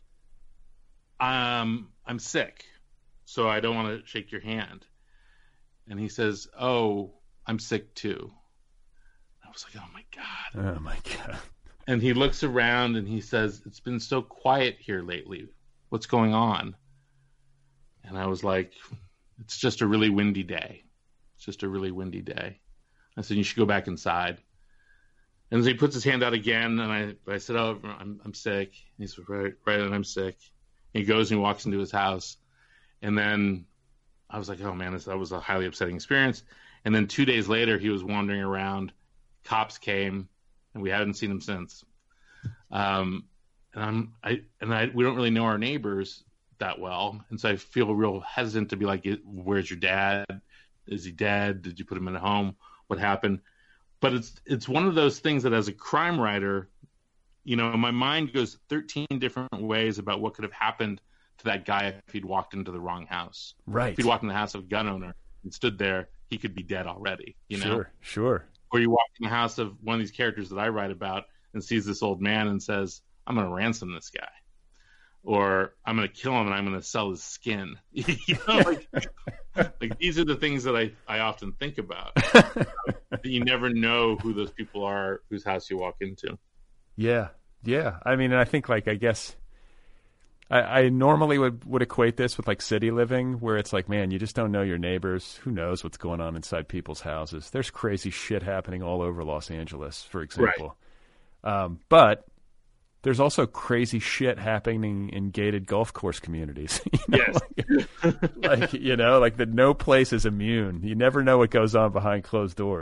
um, I'm sick, so I don't want to shake your hand. And he says, oh, I'm sick too. I was like, oh my God. Oh my God. And he looks around and he says, it's been so quiet here lately. What's going on? And I was like, it's just a really windy day. It's just a really windy day. I said, you should go back inside. And so he puts his hand out again, and I, I said, oh, I'm, I'm sick. And he said, right, right, and I'm sick. And he goes and he walks into his house. And then I was like, oh man, this, that was a highly upsetting experience. And then two days later, he was wandering around. Cops came, and we haven't seen him since. Um, and I'm, I, and I, we don't really know our neighbors that well, and so I feel real hesitant to be like, "Where's your dad? Is he dead? Did you put him in a home? What happened?" But it's, it's one of those things that, as a crime writer, you know, my mind goes thirteen different ways about what could have happened to that guy if he'd walked into the wrong house. Right. If he'd walked in the house of a gun owner and stood there, he could be dead already. You know. Sure. Sure. Or you walk in the house of one of these characters that I write about and sees this old man and says, I'm going to ransom this guy. Or I'm going to kill him and I'm going to sell his skin. you know, like, like these are the things that I, I often think about. You never know who those people are whose house you walk into. Yeah. Yeah. I mean, I think like, I guess I, I normally would, would equate this with like city living, where it's like, man, you just don't know your neighbors. Who knows what's going on inside people's houses? There's crazy shit happening all over Los Angeles, for example. Right. Um, but there's also crazy shit happening in gated golf course communities. You know? Yes. like, like, you know, like that no place is immune. You never know what goes on behind closed doors.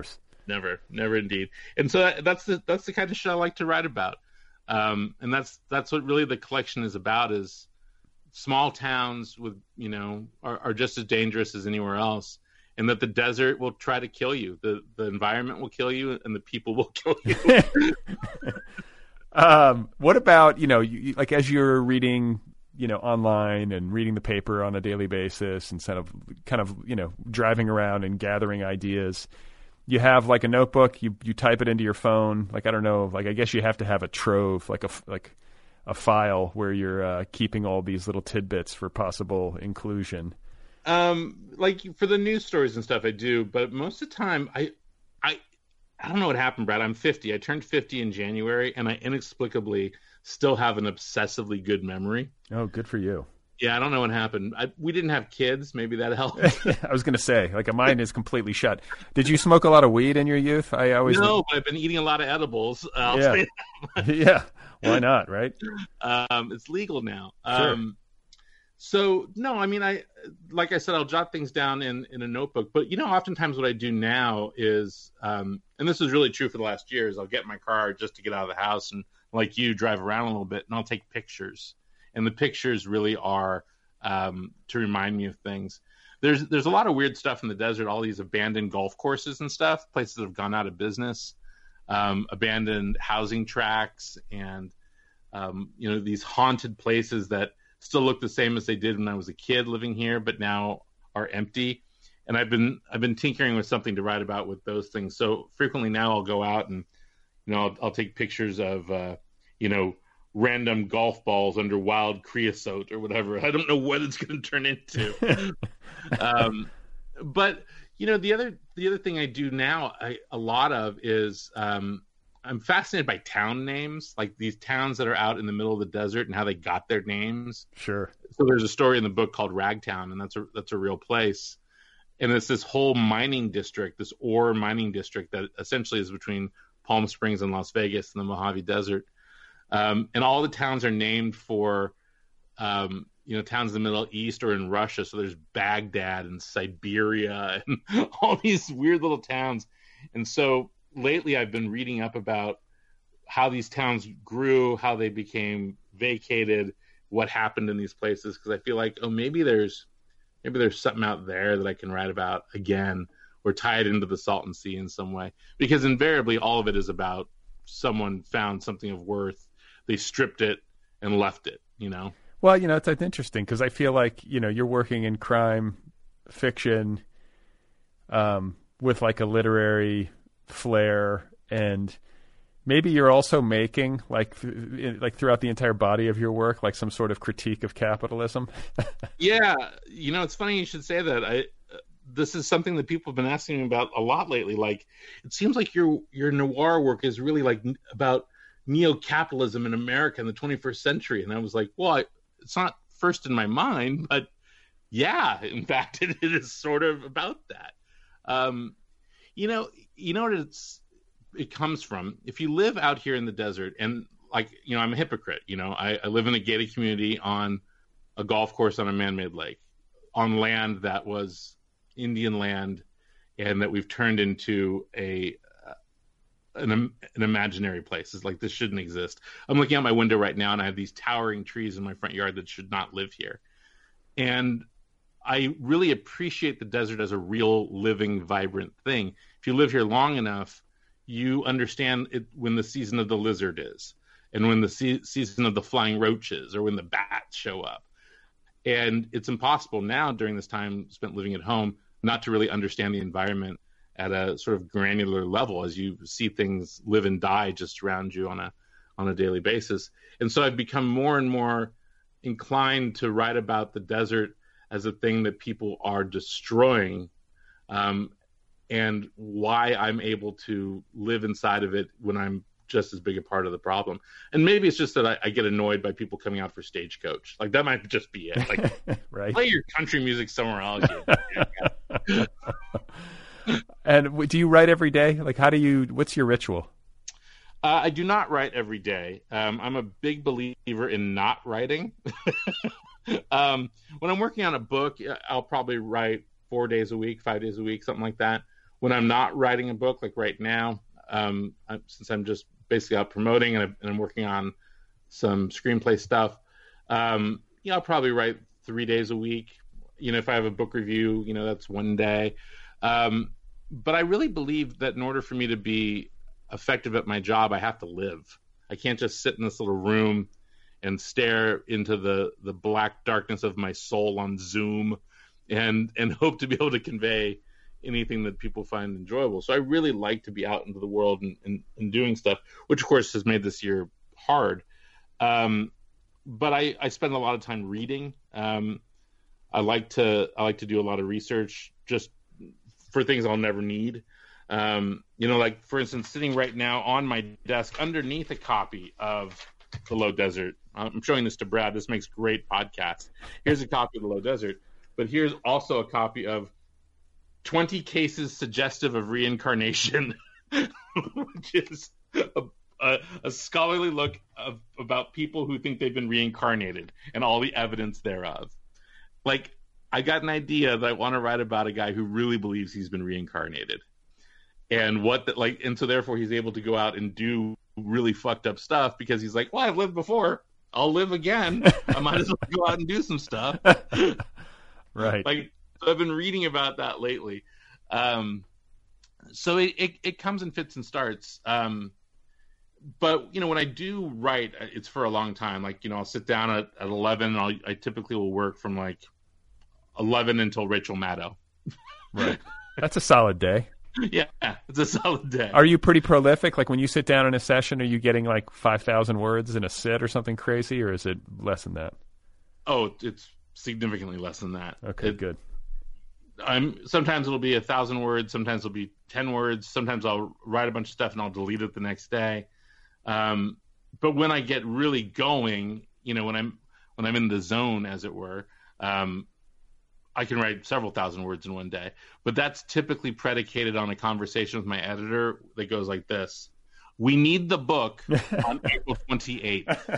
never, never indeed. And so that, that's the that's the kind of shit I like to write about. Um, and that's that's what really the collection is about, is small towns with, you know, are, are just as dangerous as anywhere else. And that the desert will try to kill you. The the environment will kill you, and the people will kill you. um, what about, you know, you, like as you're reading, you know, online and reading the paper on a daily basis, instead of kind of, you know, driving around and gathering ideas, you have like a notebook, you, you type it into your phone. Like, I don't know, like, I guess you have to have a trove, like a, like a file where you're uh, keeping all these little tidbits for possible inclusion. Um, like for the news stories and stuff I do, but most of the time I, I, I don't know what happened, Brad. I'm fifty. I turned fifty in January, and I inexplicably still have an obsessively good memory. Oh, good for you. Yeah, I don't know what happened. I, we didn't have kids. Maybe that helped. I was going to say, like, mine is completely shut. Did you smoke a lot of weed in your youth? I always no, but I've been eating a lot of edibles. Uh, I'll yeah, say that. Yeah. Why not? Right? Um, it's legal now. Sure. Um, so no, I mean, I like I said, I'll jot things down in, in a notebook. But you know, oftentimes what I do now is, um, and this is really true for the last year, is I'll get in my car just to get out of the house and, like you, drive around a little bit, and I'll take pictures. And the pictures really are um, to remind me of things. There's there's a lot of weird stuff in the desert. All these abandoned golf courses and stuff, places that have gone out of business, um, abandoned housing tracts, and um, you know, these haunted places that still look the same as they did when I was a kid living here, but now are empty. And I've been I've been tinkering with something to write about with those things. So frequently now I'll go out and, you know, I'll, I'll take pictures of uh, you know, random golf balls under wild creosote or whatever. I don't know what it's going to turn into. um, but you know, the other the other thing I do now I, a lot of is um, I'm fascinated by town names, like these towns that are out in the middle of the desert and how they got their names. Sure. So there's a story in the book called Ragtown, and that's a that's a real place. And it's this whole mining district, this ore mining district that essentially is between Palm Springs and Las Vegas in the Mojave Desert. Um, and all the towns are named for, um, you know, towns in the Middle East or in Russia. So there's Baghdad and Siberia and all these weird little towns. And so lately I've been reading up about how these towns grew, how they became vacated, what happened in these places. Because I feel like, oh, maybe there's maybe there's something out there that I can write about again, or tie it into the Salton Sea in some way. Because invariably all of it is about someone found something of worth, they stripped it and left it, you know? Well, you know, it's, it's interesting because I feel like, you know, you're working in crime fiction um, with like a literary flair, and maybe you're also making like like throughout the entire body of your work, like some sort of critique of capitalism. Yeah. You know, it's funny you should say that. I, uh, this is something that people have been asking me about a lot lately. Like, it seems like your, your noir work is really like about neo-capitalism in America in the twenty-first century. And I was like, well, I, it's not first in my mind, but yeah, in fact, it, it is sort of about that. Um, you know, you know what it's, it comes from. If you live out here in the desert, and like, you know, I'm a hypocrite, you know, I, I live in a gated community on a golf course on a man-made lake, on land that was Indian land and that we've turned into a, An, an imaginary place. It's like, this shouldn't exist. I'm looking out my window right now and I have these towering trees in my front yard that should not live here. And I really appreciate the desert as a real living, vibrant thing. If you live here long enough, you understand it when the season of the lizard is, and when the se- season of the flying roaches, or when the bats show up. And it's impossible now during this time spent living at home not to really understand the environment at a sort of granular level as you see things live and die just around you on a on a daily basis. And so I've become more and more inclined to write about the desert as a thing that people are destroying, um, and why I'm able to live inside of it when I'm just as big a part of the problem. And maybe it's just that I, I get annoyed by people coming out for Stagecoach. Like, that might just be it. Like, right. Play your country music somewhere else. And do you write every day? Like, how do you, what's your ritual? Uh, I do not write every day. Um, I'm a big believer in not writing. um, when I'm working on a book, I'll probably write four days a week, five days a week, something like that. when I'm not writing a book, like right now, um, I, since I'm just basically out promoting and, I, and I'm working on some screenplay stuff, um, you know, I'll probably write three days a week. You know, if I have a book review, you know, that's one day. Um, but I really believe that in order for me to be effective at my job, I have to live. I can't just sit in this little room and stare into the, the black darkness of my soul on Zoom and, and hope to be able to convey anything that people find enjoyable. So I really like to be out into the world and, and, and doing stuff, which of course has made this year hard. Um, but I, I spend a lot of time reading. Um, I like to, I like to do a lot of research just for things I'll never need. Um, you know, like for instance, sitting right now on my desk underneath a copy of The Low Desert. I'm showing this to Brad. This makes great podcasts. Here's a copy of The Low Desert, but here's also a copy of twenty cases suggestive of reincarnation, which is a, a, a scholarly look of, about people who think they've been reincarnated and all the evidence thereof. Like, I got an idea that I want to write about a guy who really believes he's been reincarnated. And what that like, and so therefore he's able to go out and do really fucked up stuff because he's like, well, I've lived before. I'll live again. I might as well go out and do some stuff. Right. Like, so I've been reading about that lately. Um, so it, it, it comes in fits and starts. Um, but, you know, when I do write, it's for a long time. Like, you know, I'll sit down at, at eleven and I'll, I typically will work from like eleven until Rachel Maddow. Right. That's a solid day. Yeah, it's a solid day. Are you pretty prolific? Like when you sit down in a session, are you getting like five thousand words in a sit or something crazy, or is it less than that? Oh, it's significantly less than that. Okay, it, good. I'm sometimes it'll be a thousand words, sometimes it'll be ten words, sometimes I'll write a bunch of stuff and I'll delete it the next day. Um, but when I get really going, you know, when I'm when I'm in the zone, as it were, um, I can write several thousand words in one day, but that's typically predicated on a conversation with my editor that goes like this: we need the book on April twenty-eighth.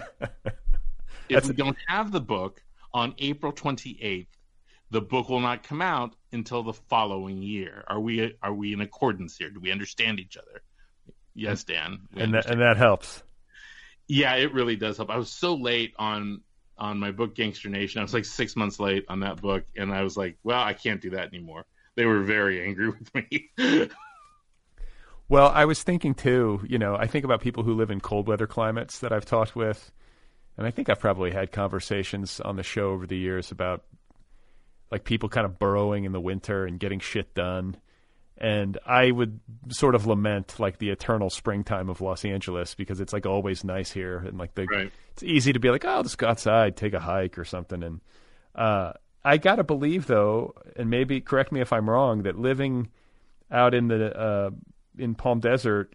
If that's we a... don't have the book on April twenty-eighth, the book will not come out until the following year. Are we are we in accordance here? Do we understand each other? Yes, Dan. And that, and that helps. Yeah, it really does help. I was so late on on my book Gangster Nation. I was like six months late on that book, and I was like, well, I can't do that anymore. They were very angry with me. Well, I was thinking too, you know, I think about people who live in cold weather climates that I've talked with, and I think I've probably had conversations on the show over the years about like people kind of burrowing in the winter and getting shit done. And I would sort of lament like the eternal springtime of Los Angeles because it's like always nice here. And like the, right. It's easy to be like, oh, I'll just go outside, take a hike or something. And uh, I got to believe though, and maybe correct me if I'm wrong, that living out in the, uh, in Palm Desert,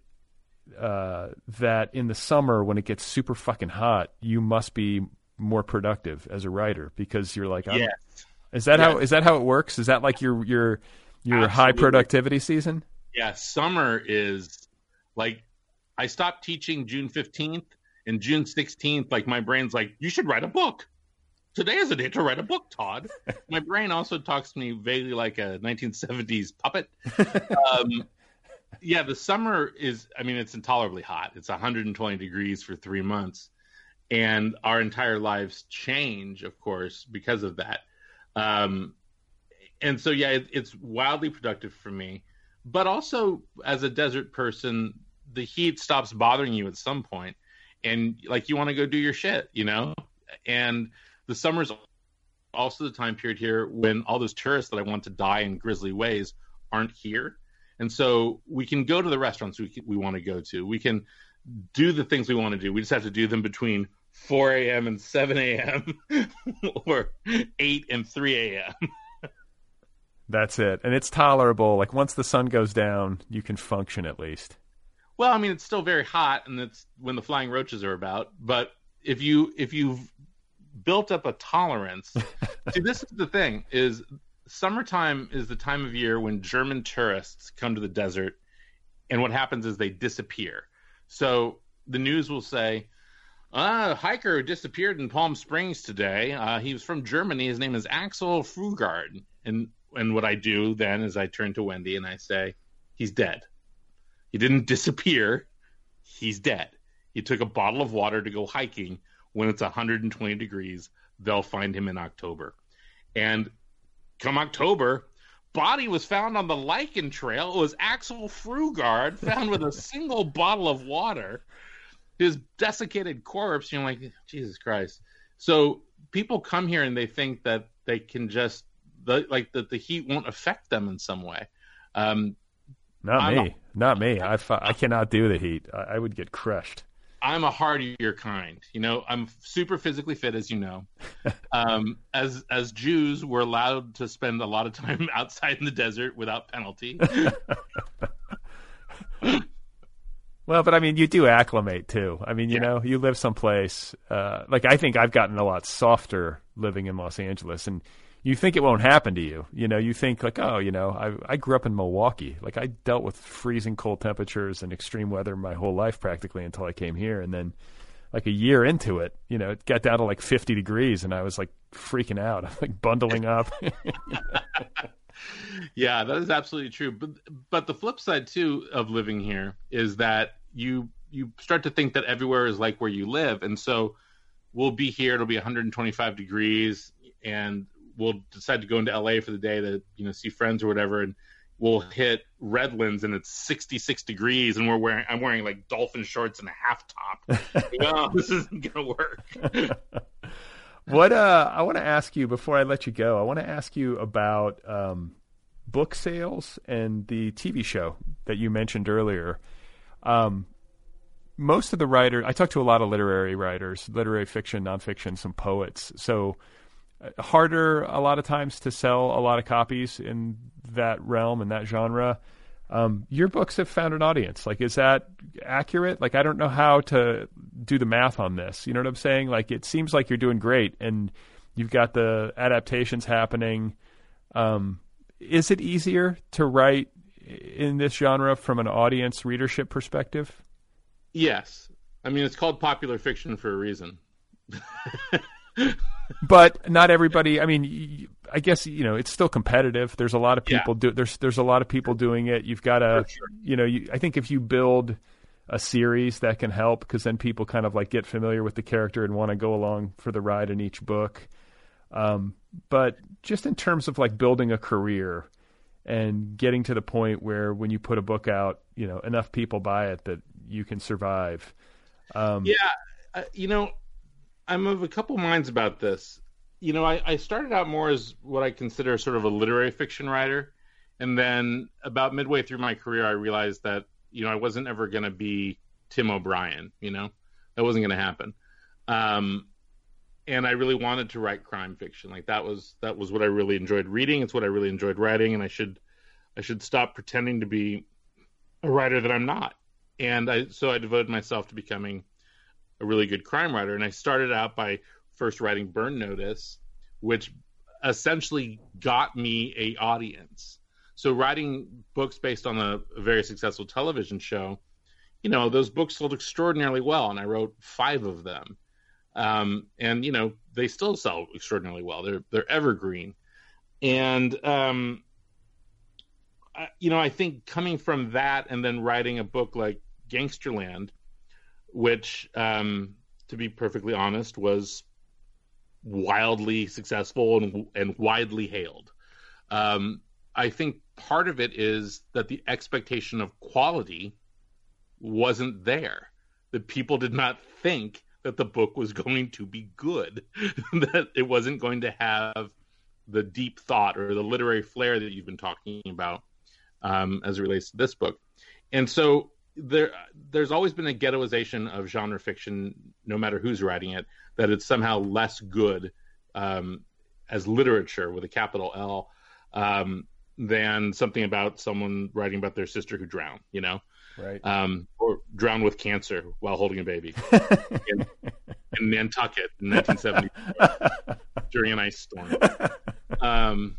uh, that in the summer when it gets super fucking hot, you must be more productive as a writer because you're like, I'm, yes. is that yes. how, is that how it works? Is that like your, your, Your Absolutely. High productivity season? Yeah, summer is like I stopped teaching June fifteenth, and June sixteenth, like my brain's like, you should write a book. Today is a day to write a book, Todd. My brain also talks to me vaguely like a nineteen seventies puppet. Um, yeah, the summer is, I mean, it's intolerably hot. It's one hundred twenty degrees for three months. And our entire lives change, of course, because of that. Um And so, yeah, it, it's wildly productive for me. But also, as a desert person, the heat stops bothering you at some point. And, like, you want to go do your shit, you know? And the summer's also the time period here when all those tourists that I want to die in grisly ways aren't here. And so we can go to the restaurants we, we want to go to. We can do the things we want to do. We just have to do them between four a.m. and seven a.m. or eight and three a.m. That's it. And it's tolerable. Like once the sun goes down, you can function at least. Well, I mean, it's still very hot, and it's when the flying roaches are about. But if you if you've built up a tolerance, see, this is the thing: is summertime is the time of year when German tourists come to the desert, and what happens is they disappear. So the news will say, "Ah, a hiker disappeared in Palm Springs today. Uh, he was from Germany. His name is Axel Frugard." And And what I do then is I turn to Wendy and I say, he's dead. He didn't disappear. He's dead. He took a bottle of water to go hiking when it's one hundred twenty degrees. They'll find him in October. And come October, body was found on the Lichen Trail. It was Axel Frugard found with a single bottle of water. His desiccated corpse. You're like, Jesus Christ. So people come here and they think that they can just, the, like, that the heat won't affect them in some way. Um, Not I'm me. A, Not me. I, I cannot do the heat. I, I would get crushed. I'm a hardier kind. You know, I'm super physically fit, as you know. Um, as as Jews, we're allowed to spend a lot of time outside in the desert without penalty. Well, but I mean, you do acclimate too. I mean, you yeah. know, you live someplace. Uh, like I think I've gotten a lot softer living in Los Angeles, and you think it won't happen to you. You know, you think like, oh, you know, I I grew up in Milwaukee. Like I dealt with freezing cold temperatures and extreme weather my whole life practically until I came here. And then like a year into it, you know, it got down to like fifty degrees and I was like freaking out. I'm like bundling up. Yeah, that is absolutely true. But but the flip side too of living here is that you you start to think that everywhere is like where you live. And so we'll be here, it'll be one hundred twenty-five degrees, and we'll decide to go into L A for the day to, you know, see friends or whatever, and we'll hit Redlands and it's sixty-six degrees, and we're wearing I'm wearing like dolphin shorts and a half top. No, this isn't gonna work. What uh, I want to ask you before I let you go, I want to ask you about um, book sales and the T V show that you mentioned earlier. Um, most of the writers, I talked to a lot of literary writers, literary fiction, nonfiction, some poets. So harder a lot of times to sell a lot of copies in that realm and that genre. Um, your books have found an audience. Like, is that accurate? Like, I don't know how to do the math on this. You know what I'm saying? Like, it seems like you're doing great and you've got the adaptations happening. Um, is it easier to write in this genre from an audience readership perspective? Yes. I mean, it's called popular fiction for a reason. But not everybody. I mean, I guess, you know, it's still competitive. There's a lot of people yeah. do. There's there's a lot of people doing it. You've got to, sure. you know, you, I think if you build a series that can help, because then people kind of like get familiar with the character and want to go along for the ride in each book. Um, but just in terms of like building a career and getting to the point where when you put a book out, you know, enough people buy it that you can survive. Um, yeah, uh, you know. I'm of a couple minds about this. You know, I, I started out more as what I consider sort of a literary fiction writer. And then about midway through my career, I realized that, you know, I wasn't ever going to be Tim O'Brien, you know, that wasn't going to happen. Um, and I really wanted to write crime fiction. Like that was, that was what I really enjoyed reading. It's what I really enjoyed writing. And I should, I should stop pretending to be a writer that I'm not. And I, so I devoted myself to becoming a really good crime writer. And I started out by first writing Burn Notice, which essentially got me a audience. So writing books based on a, a very successful television show, you know, those books sold extraordinarily well. And I wrote five of them. Um, and, you know, they still sell extraordinarily well. They're, they're evergreen. And, um, I, you know, I think coming from that and then writing a book like Gangsterland, which, um, to be perfectly honest, was wildly successful and, and widely hailed. Um, I think part of it is that the expectation of quality wasn't there. That people did not think that the book was going to be good, that it wasn't going to have the deep thought or the literary flair that you've been talking about um, as it relates to this book. And so there there's always been a ghettoization of genre fiction, no matter who's writing it, that it's somehow less good um, as literature with a capital L um, than something about someone writing about their sister who drowned, you know, right? Um, or drowned with cancer while holding a baby in, in Nantucket in nineteen seventy during an ice storm. Um,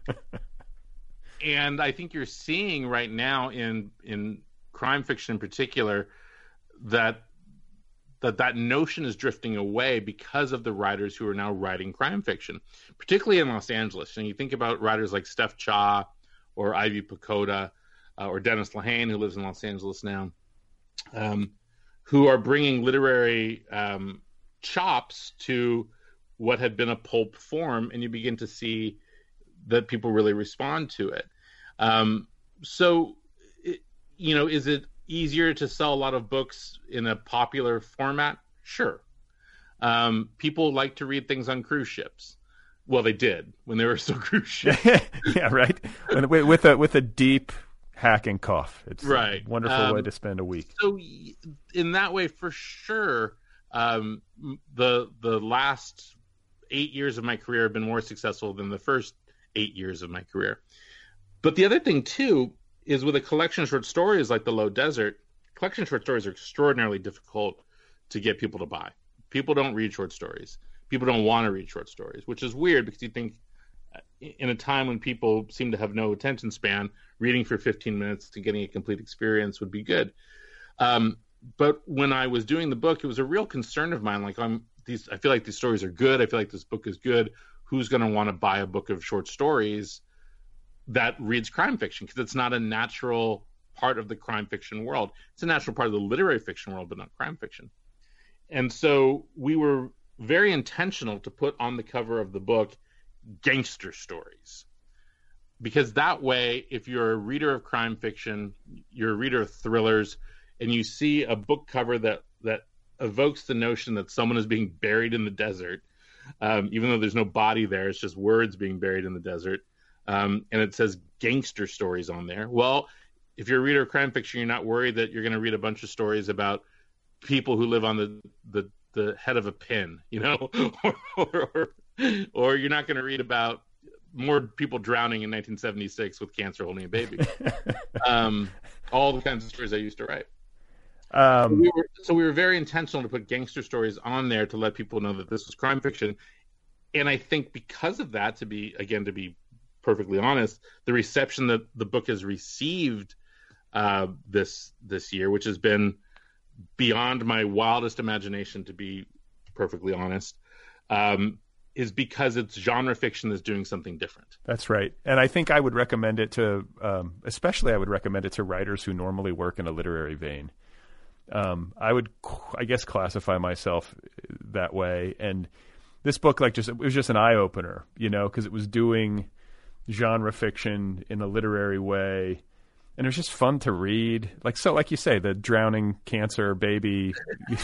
and I think you're seeing right now in in crime fiction in particular, that that that notion is drifting away because of the writers who are now writing crime fiction, particularly in Los Angeles. And you think about writers like Steph Cha or Ivy Pagoda, uh, or Dennis Lehane, who lives in Los Angeles now, um, who are bringing literary um, chops to what had been a pulp form, and you begin to see that people really respond to it. Um, so, it, you know, is it easier to sell a lot of books in a popular format? Sure. Um, people like to read things on cruise ships. Well, they did when they were still cruise ships. Yeah, right. With, with a with a deep hacking cough. It's right. a wonderful um, way to spend a week. So, in that way, for sure, um, the the last eight years of my career have been more successful than the first eight years of my career. But the other thing, too, is with a collection of short stories like The Low Desert, collection of short stories are extraordinarily difficult to get people to buy. People don't read short stories. People don't want to read short stories, which is weird because you think in a time when people seem to have no attention span, reading for fifteen minutes to getting a complete experience would be good. Um, but when I was doing the book, it was a real concern of mine. Like, I'm these, I feel like these stories are good. I feel like this book is good. Who's going to want to buy a book of short stories that reads crime fiction? Because it's not a natural part of the crime fiction world. It's a natural part of the literary fiction world, but not crime fiction. And so we were very intentional to put on the cover of the book gangster stories. Because that way, if you're a reader of crime fiction, you're a reader of thrillers, and you see a book cover that, that evokes the notion that someone is being buried in the desert, um, even though there's no body there, it's just words being buried in the desert. Um, and it says gangster stories on there. Well, if you're a reader of crime fiction, you're not worried that you're going to read a bunch of stories about people who live on the, the, the head of a pin, you know, or, or, or, or you're not going to read about more people drowning in nineteen seventy-six with cancer holding a baby. um, all the kinds of stories I used to write. Um, so, we were, so we were very intentional to put gangster stories on there to let people know that this was crime fiction. And I think because of that, to be, again, to be perfectly honest, the reception that the book has received uh, this this year, which has been beyond my wildest imagination, to be perfectly honest, um, is because it's genre fiction that's doing something different. That's right. And I think I would recommend it to, um, especially I would recommend it to writers who normally work in a literary vein. Um, I would, I guess, classify myself that way. And this book, like, just, it was just an eye opener, you know, because it was doing genre fiction in a literary way. And it was just fun to read. Like, so, like you say, the drowning cancer baby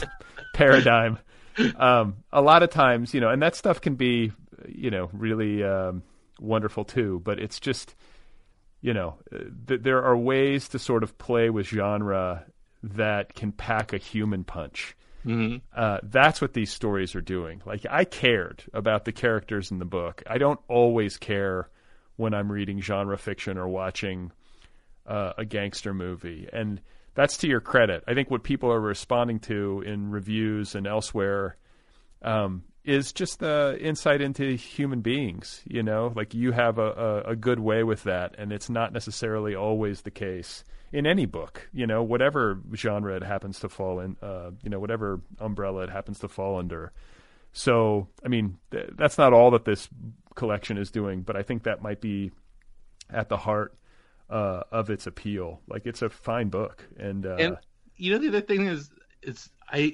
paradigm. Um, a lot of times, you know, and that stuff can be, you know, really um, wonderful too. But it's just, you know, th- there are ways to sort of play with genre that can pack a human punch. Mm-hmm. Uh, that's what these stories are doing. Like, I cared about the characters in the book. I don't always care when I'm reading genre fiction or watching uh, a gangster movie. And that's to your credit. I think what people are responding to in reviews and elsewhere um, is just the insight into human beings. You know, like, you have a, a, a good way with that, and it's not necessarily always the case in any book, you know, whatever genre it happens to fall in, uh, you know, whatever umbrella it happens to fall under. So, I mean, th- that's not all that this collection is doing, but I think that might be at the heart uh, of its appeal. Like, it's a fine book. And, uh, and you know, the other thing is, it's, I,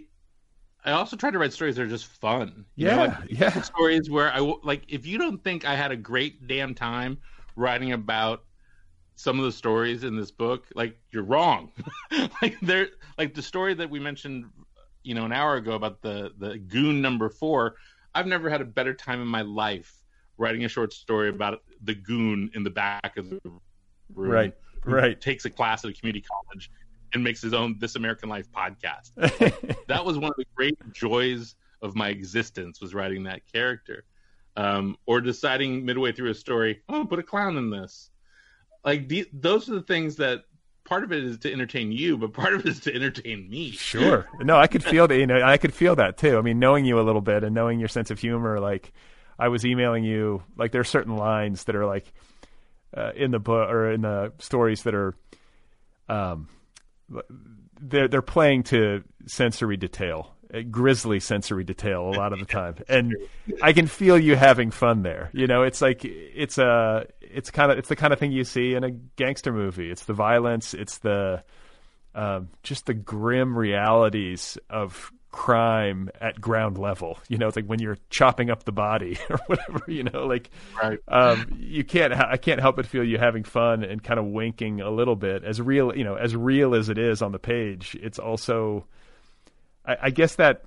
I also try to write stories that are just fun. You yeah. know, like, yeah. Stories where I, like, if you don't think I had a great damn time writing about some of the stories in this book, like, you're wrong. Like, they're like the story that we mentioned, you know, an hour ago about the, the goon number four. I've never had a better time in my life writing a short story about the goon in the back of the room. Right. Right. Takes a class at a community college and makes his own This American Life podcast. Like, that was one of the great joys of my existence, was writing that character. Um, or deciding midway through a story, oh, put a clown in this. Like, the, those are the things that part of it is to entertain you, but part of it is to entertain me. Sure. No, I could feel that, you know, I could feel that too. I mean, knowing you a little bit and knowing your sense of humor, like, I was emailing you, like, there are certain lines that are like uh, in the book or in the stories that are, um, they're, they're playing to sensory detail. grisly sensory detail a lot of the time, and I can feel you having fun there. You know, it's like it's a it's kind of it's the kind of thing you see in a gangster movie. It's the violence, it's the um, just the grim realities of crime at ground level. You know, it's like when you're chopping up the body or whatever. You know, like right. um, you can't. I can't help but feel you having fun and kind of winking a little bit. As real, you know, as real as it is on the page, it's also. I, I guess that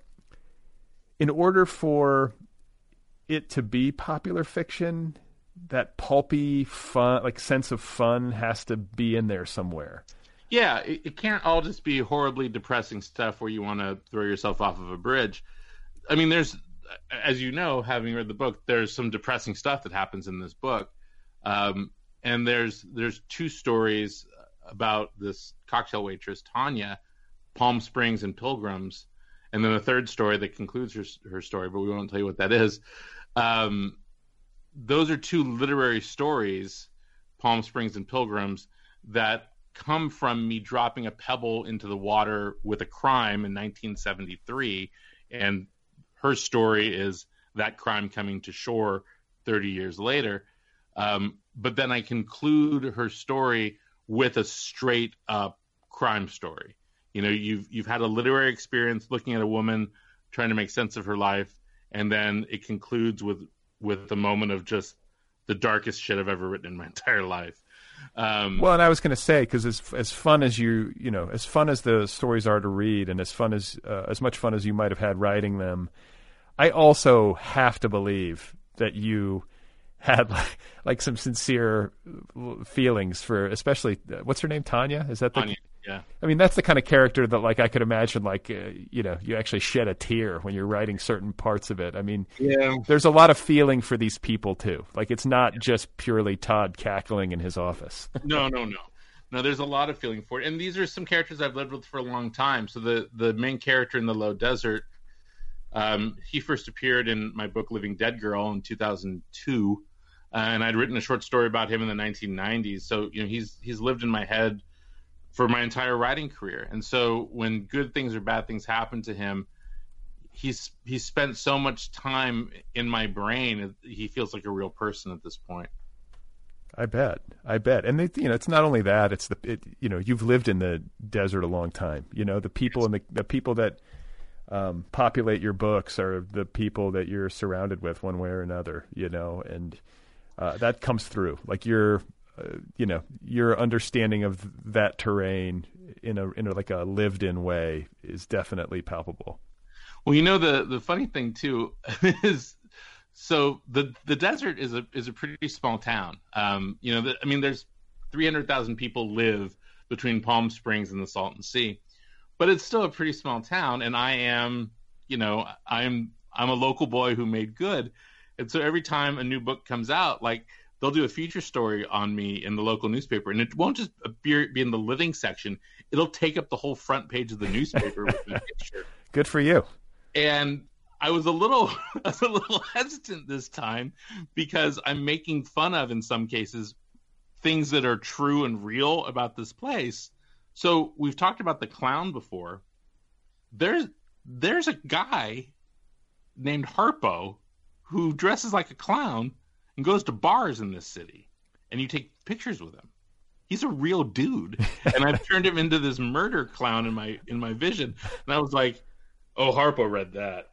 in order for it to be popular fiction, that pulpy fun, like sense of fun, has to be in there somewhere. Yeah, it, it can't all just be horribly depressing stuff where you want to throw yourself off of a bridge. I mean, there's, as you know, having read the book, there's some depressing stuff that happens in this book. Um, and there's there's two stories about this cocktail waitress, Tanya, Palm Springs and Pilgrims, and then a third story that concludes her, her story, but we won't tell you what that is. Um, those are two literary stories, Palm Springs and Pilgrims, that come from me dropping a pebble into the water with a crime in nineteen seventy-three, and her story is that crime coming to shore thirty years later. Um, but then I conclude her story with a straight up crime story. You know, you've you've had a literary experience looking at a woman trying to make sense of her life, and then it concludes with with a moment of just the darkest shit I've ever written in my entire life. Um, well, and I was going to say, because as as fun as you you know, as fun as the stories are to read, and as fun as uh, as much fun as you might have had writing them, I also have to believe that you had like, like some sincere feelings for, especially uh, what's her name, Tanya? Is that the? Tanya, yeah. I mean, that's the kind of character that, like, I could imagine, like, uh, you know, you actually shed a tear when you're writing certain parts of it. I mean, yeah. There's a lot of feeling for these people too. Like, it's not yeah. just purely Todd cackling in his office. no, no, no, no. There's a lot of feeling for it, and these are some characters I've lived with for a long time. So the the main character in the Low Desert, um, he first appeared in my book Living Dead Girl in two thousand two, uh, and I'd written a short story about him in the nineteen nineties. So you know, he's he's lived in my head for my entire writing career. And so when good things or bad things happen to him, he's he's spent so much time in my brain, he feels like a real person at this point. I bet. I bet. And they, you know, it's not only that, it's the it, you know, you've lived in the desert a long time. You know, the people and the, the people that um, populate your books are the people that you're surrounded with one way or another, you know, and uh, that comes through. Like you're Uh, you know, your understanding of that terrain in a in a, like a lived-in way is definitely palpable. Well, you know, the the funny thing too is, so the the desert is a is a pretty small town. Um, you know, the, I mean, there's three hundred thousand people live between Palm Springs and the Salton Sea, but it's still a pretty small town. And I am, you know, I'm I'm a local boy who made good, and so every time a new book comes out, like, they'll do a feature story on me in the local newspaper, and it won't just be, be in the living section. It'll take up the whole front page of the newspaper with a picture. Good for you. And I was a little, I was a little hesitant this time because I'm making fun of, in some cases, things that are true and real about this place. So we've talked about the clown before. There's there's a guy named Harpo who dresses like a clown and goes to bars in this city, and you take pictures with him. He's a real dude, and I've turned him into this murder clown in my in my vision. And I was like, "Oh, Harpo read that.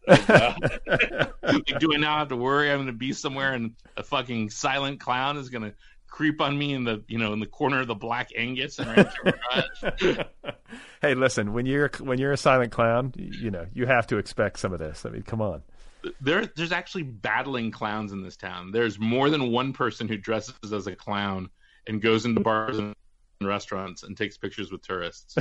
Oh, like, do I now have to worry? I'm going to be somewhere, and a fucking silent clown is going to creep on me in the you know in the corner of the Black Angus and right Hey, listen, when you're when you're a silent clown, you know you have to expect some of this. I mean, come on. There, there's actually battling clowns in this town. There's more than one person who dresses as a clown and goes into bars and restaurants and takes pictures with tourists.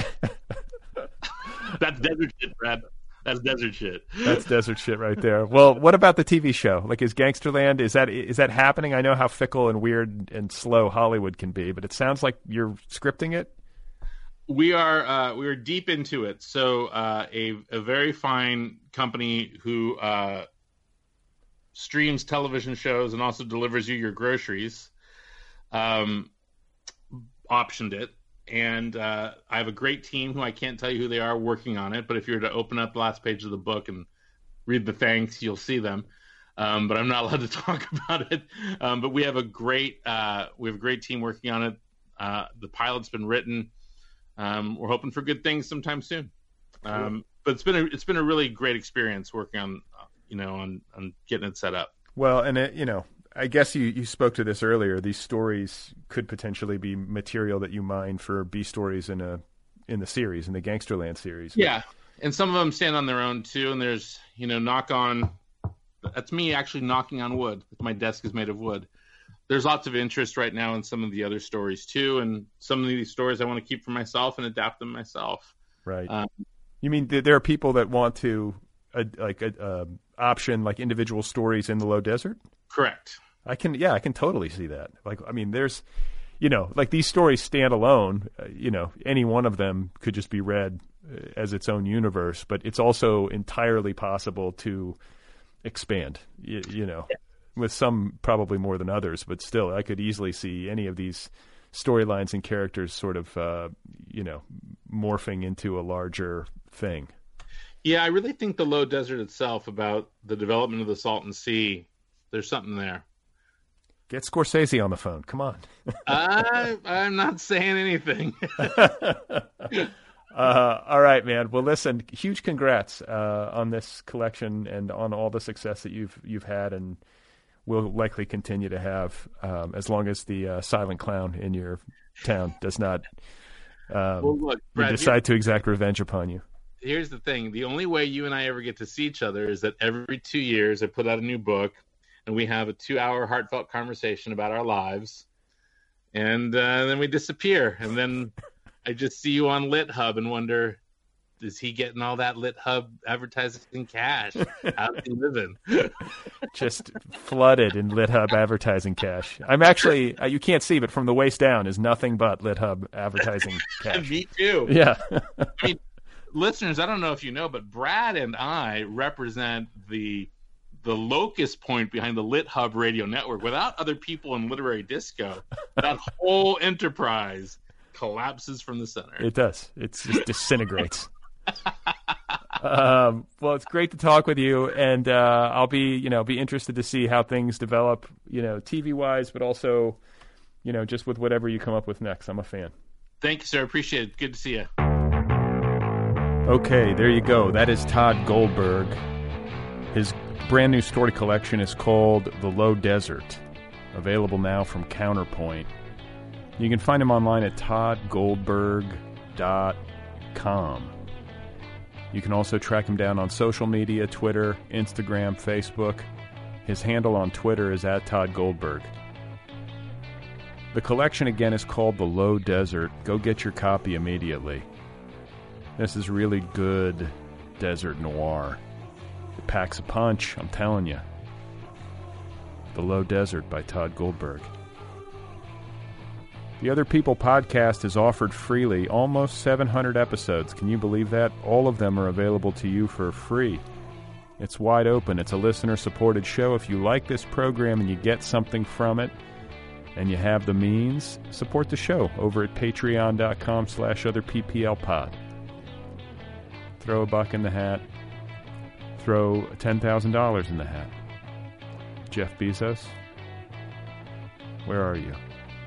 That's desert shit, Brad. That's desert shit. That's desert shit right there. Well, what about the T V show? Like, is Gangsterland, is that is that happening? I know how fickle and weird and slow Hollywood can be, but it sounds like you're scripting it. We are uh, we are deep into it. So uh, a a very fine company who uh, streams television shows and also delivers you your groceries um, optioned it, and uh, I have a great team who I can't tell you who they are working on it, but if you were to open up the last page of the book and read the thanks, you'll see them. Um, but I'm not allowed to talk about it. Um, but we have a great uh, we have a great team working on it. Uh, the pilot's been written. Um, we're hoping for good things sometime soon. Um, cool. But it's been a it's been a really great experience working on you know on, on getting it set up. Well, and it, you know. I guess you, you spoke to this earlier. These stories could potentially be material that you mine for B stories in a in the series, in the Gangsterland series. Yeah, and some of them stand on their own too. And there's, you know, knock on. That's me actually knocking on wood. My desk is made of wood. There's lots of interest right now in some of the other stories too, and some of these stories I want to keep for myself and adapt them myself. Right. Um, you mean there are people that want to uh, like uh, uh, option like individual stories in the Low Desert? Correct. I can, yeah, I can totally see that. Like, I mean, there's, you know, like these stories stand alone. Uh, you know, any one of them could just be read uh, as its own universe, but it's also entirely possible to expand, you, you know, yeah. with some probably more than others, but still, I could easily see any of these storylines and characters sort of, uh, you know, morphing into a larger thing. Yeah, I really think the Low Desert itself, about the development of the Salton Sea, there's something there. Get Scorsese on the phone. Come on. I, I'm not saying anything. uh, all right, man. Well, listen, huge congrats uh, on this collection and on all the success that you've you've had and will likely continue to have um, as long as the uh, silent clown in your town does not um, well, look, Brad, decide to exact revenge upon you. Here's the thing. The only way you and I ever get to see each other is that every two years I put out a new book, and we have a two-hour heartfelt conversation about our lives, and uh, then we disappear. And then I just see you on LitHub and wonder, is he getting all that LitHub advertising cash? How's he living? Just flooded in LitHub advertising cash. I'm actually, uh, you can't see, but from the waist down is nothing but LitHub advertising cash. Me too. Yeah. I mean, listeners, I don't know if you know, but Brad and I represent the the locus point behind the LitHub radio network. Without other people in Literary Disco, that whole enterprise collapses from the center. It does. It just disintegrates. um, well, it's great to talk with you, and uh, I'll be, you know, be interested to see how things develop, you know, T V wise, but also, you know, just with whatever you come up with next. I'm a fan. Thank you, sir. Appreciate it. Good to see you. Okay, there you go. That is Todd Goldberg. His brand new story collection is called The Low Desert, available now from Counterpoint. You can find him online at todd goldberg dot com. You can also track him down on social media, Twitter, Instagram, Facebook. His handle on Twitter is at Todd Goldberg. The collection again is called The Low Desert. Go get your copy immediately. This is really good desert noir. It packs a punch, I'm telling you. The Low Desert by Todd Goldberg. The Other People podcast is offered freely, almost seven hundred episodes. Can you believe that? All of them are available to you for free. It's wide open. It's a listener-supported show. If you like this program and you get something from it, and you have the means, support the show over at patreon.com slash otherpplpod. Throw a buck in the hat. Throw ten thousand dollars in the hat. Jeff Bezos, where are you?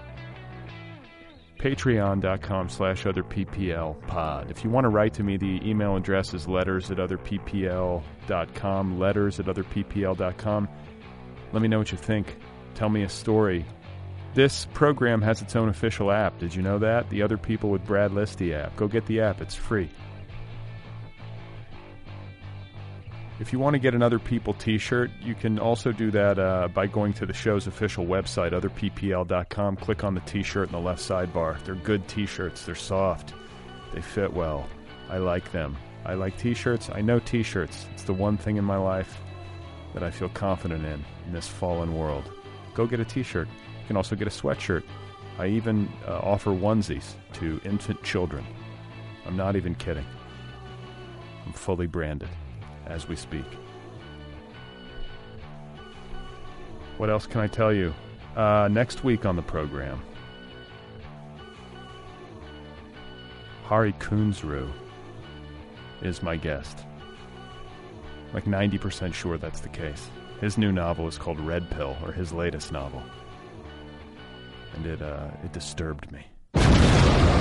Patreon.com slash otherpplpod. If you want to write to me, the email address is letters at otherppl.com, letters at otherppl.com. Let me know what you think. Tell me a story. This program has its own official app. Did you know that? The Other People with Brad Listy app. Go get the app. It's free. If you want to get an Other People t-shirt, you can also do that uh, by going to the show's official website, other p p l dot com. Click on the t-shirt in the left sidebar. They're good t-shirts. They're soft. They fit well. I like them. I like t-shirts. I know t-shirts. It's the one thing in my life that I feel confident in, in this fallen world. Go get a t-shirt. You can also get a sweatshirt. I even uh, offer onesies to infant children. I'm not even kidding. I'm fully branded as we speak. What else can I tell you? Uh, next week on the program, Hari Kunzru is my guest. Like ninety percent sure that's the case. His new novel is called Red Pill, or his latest novel. And it, uh, it disturbed me.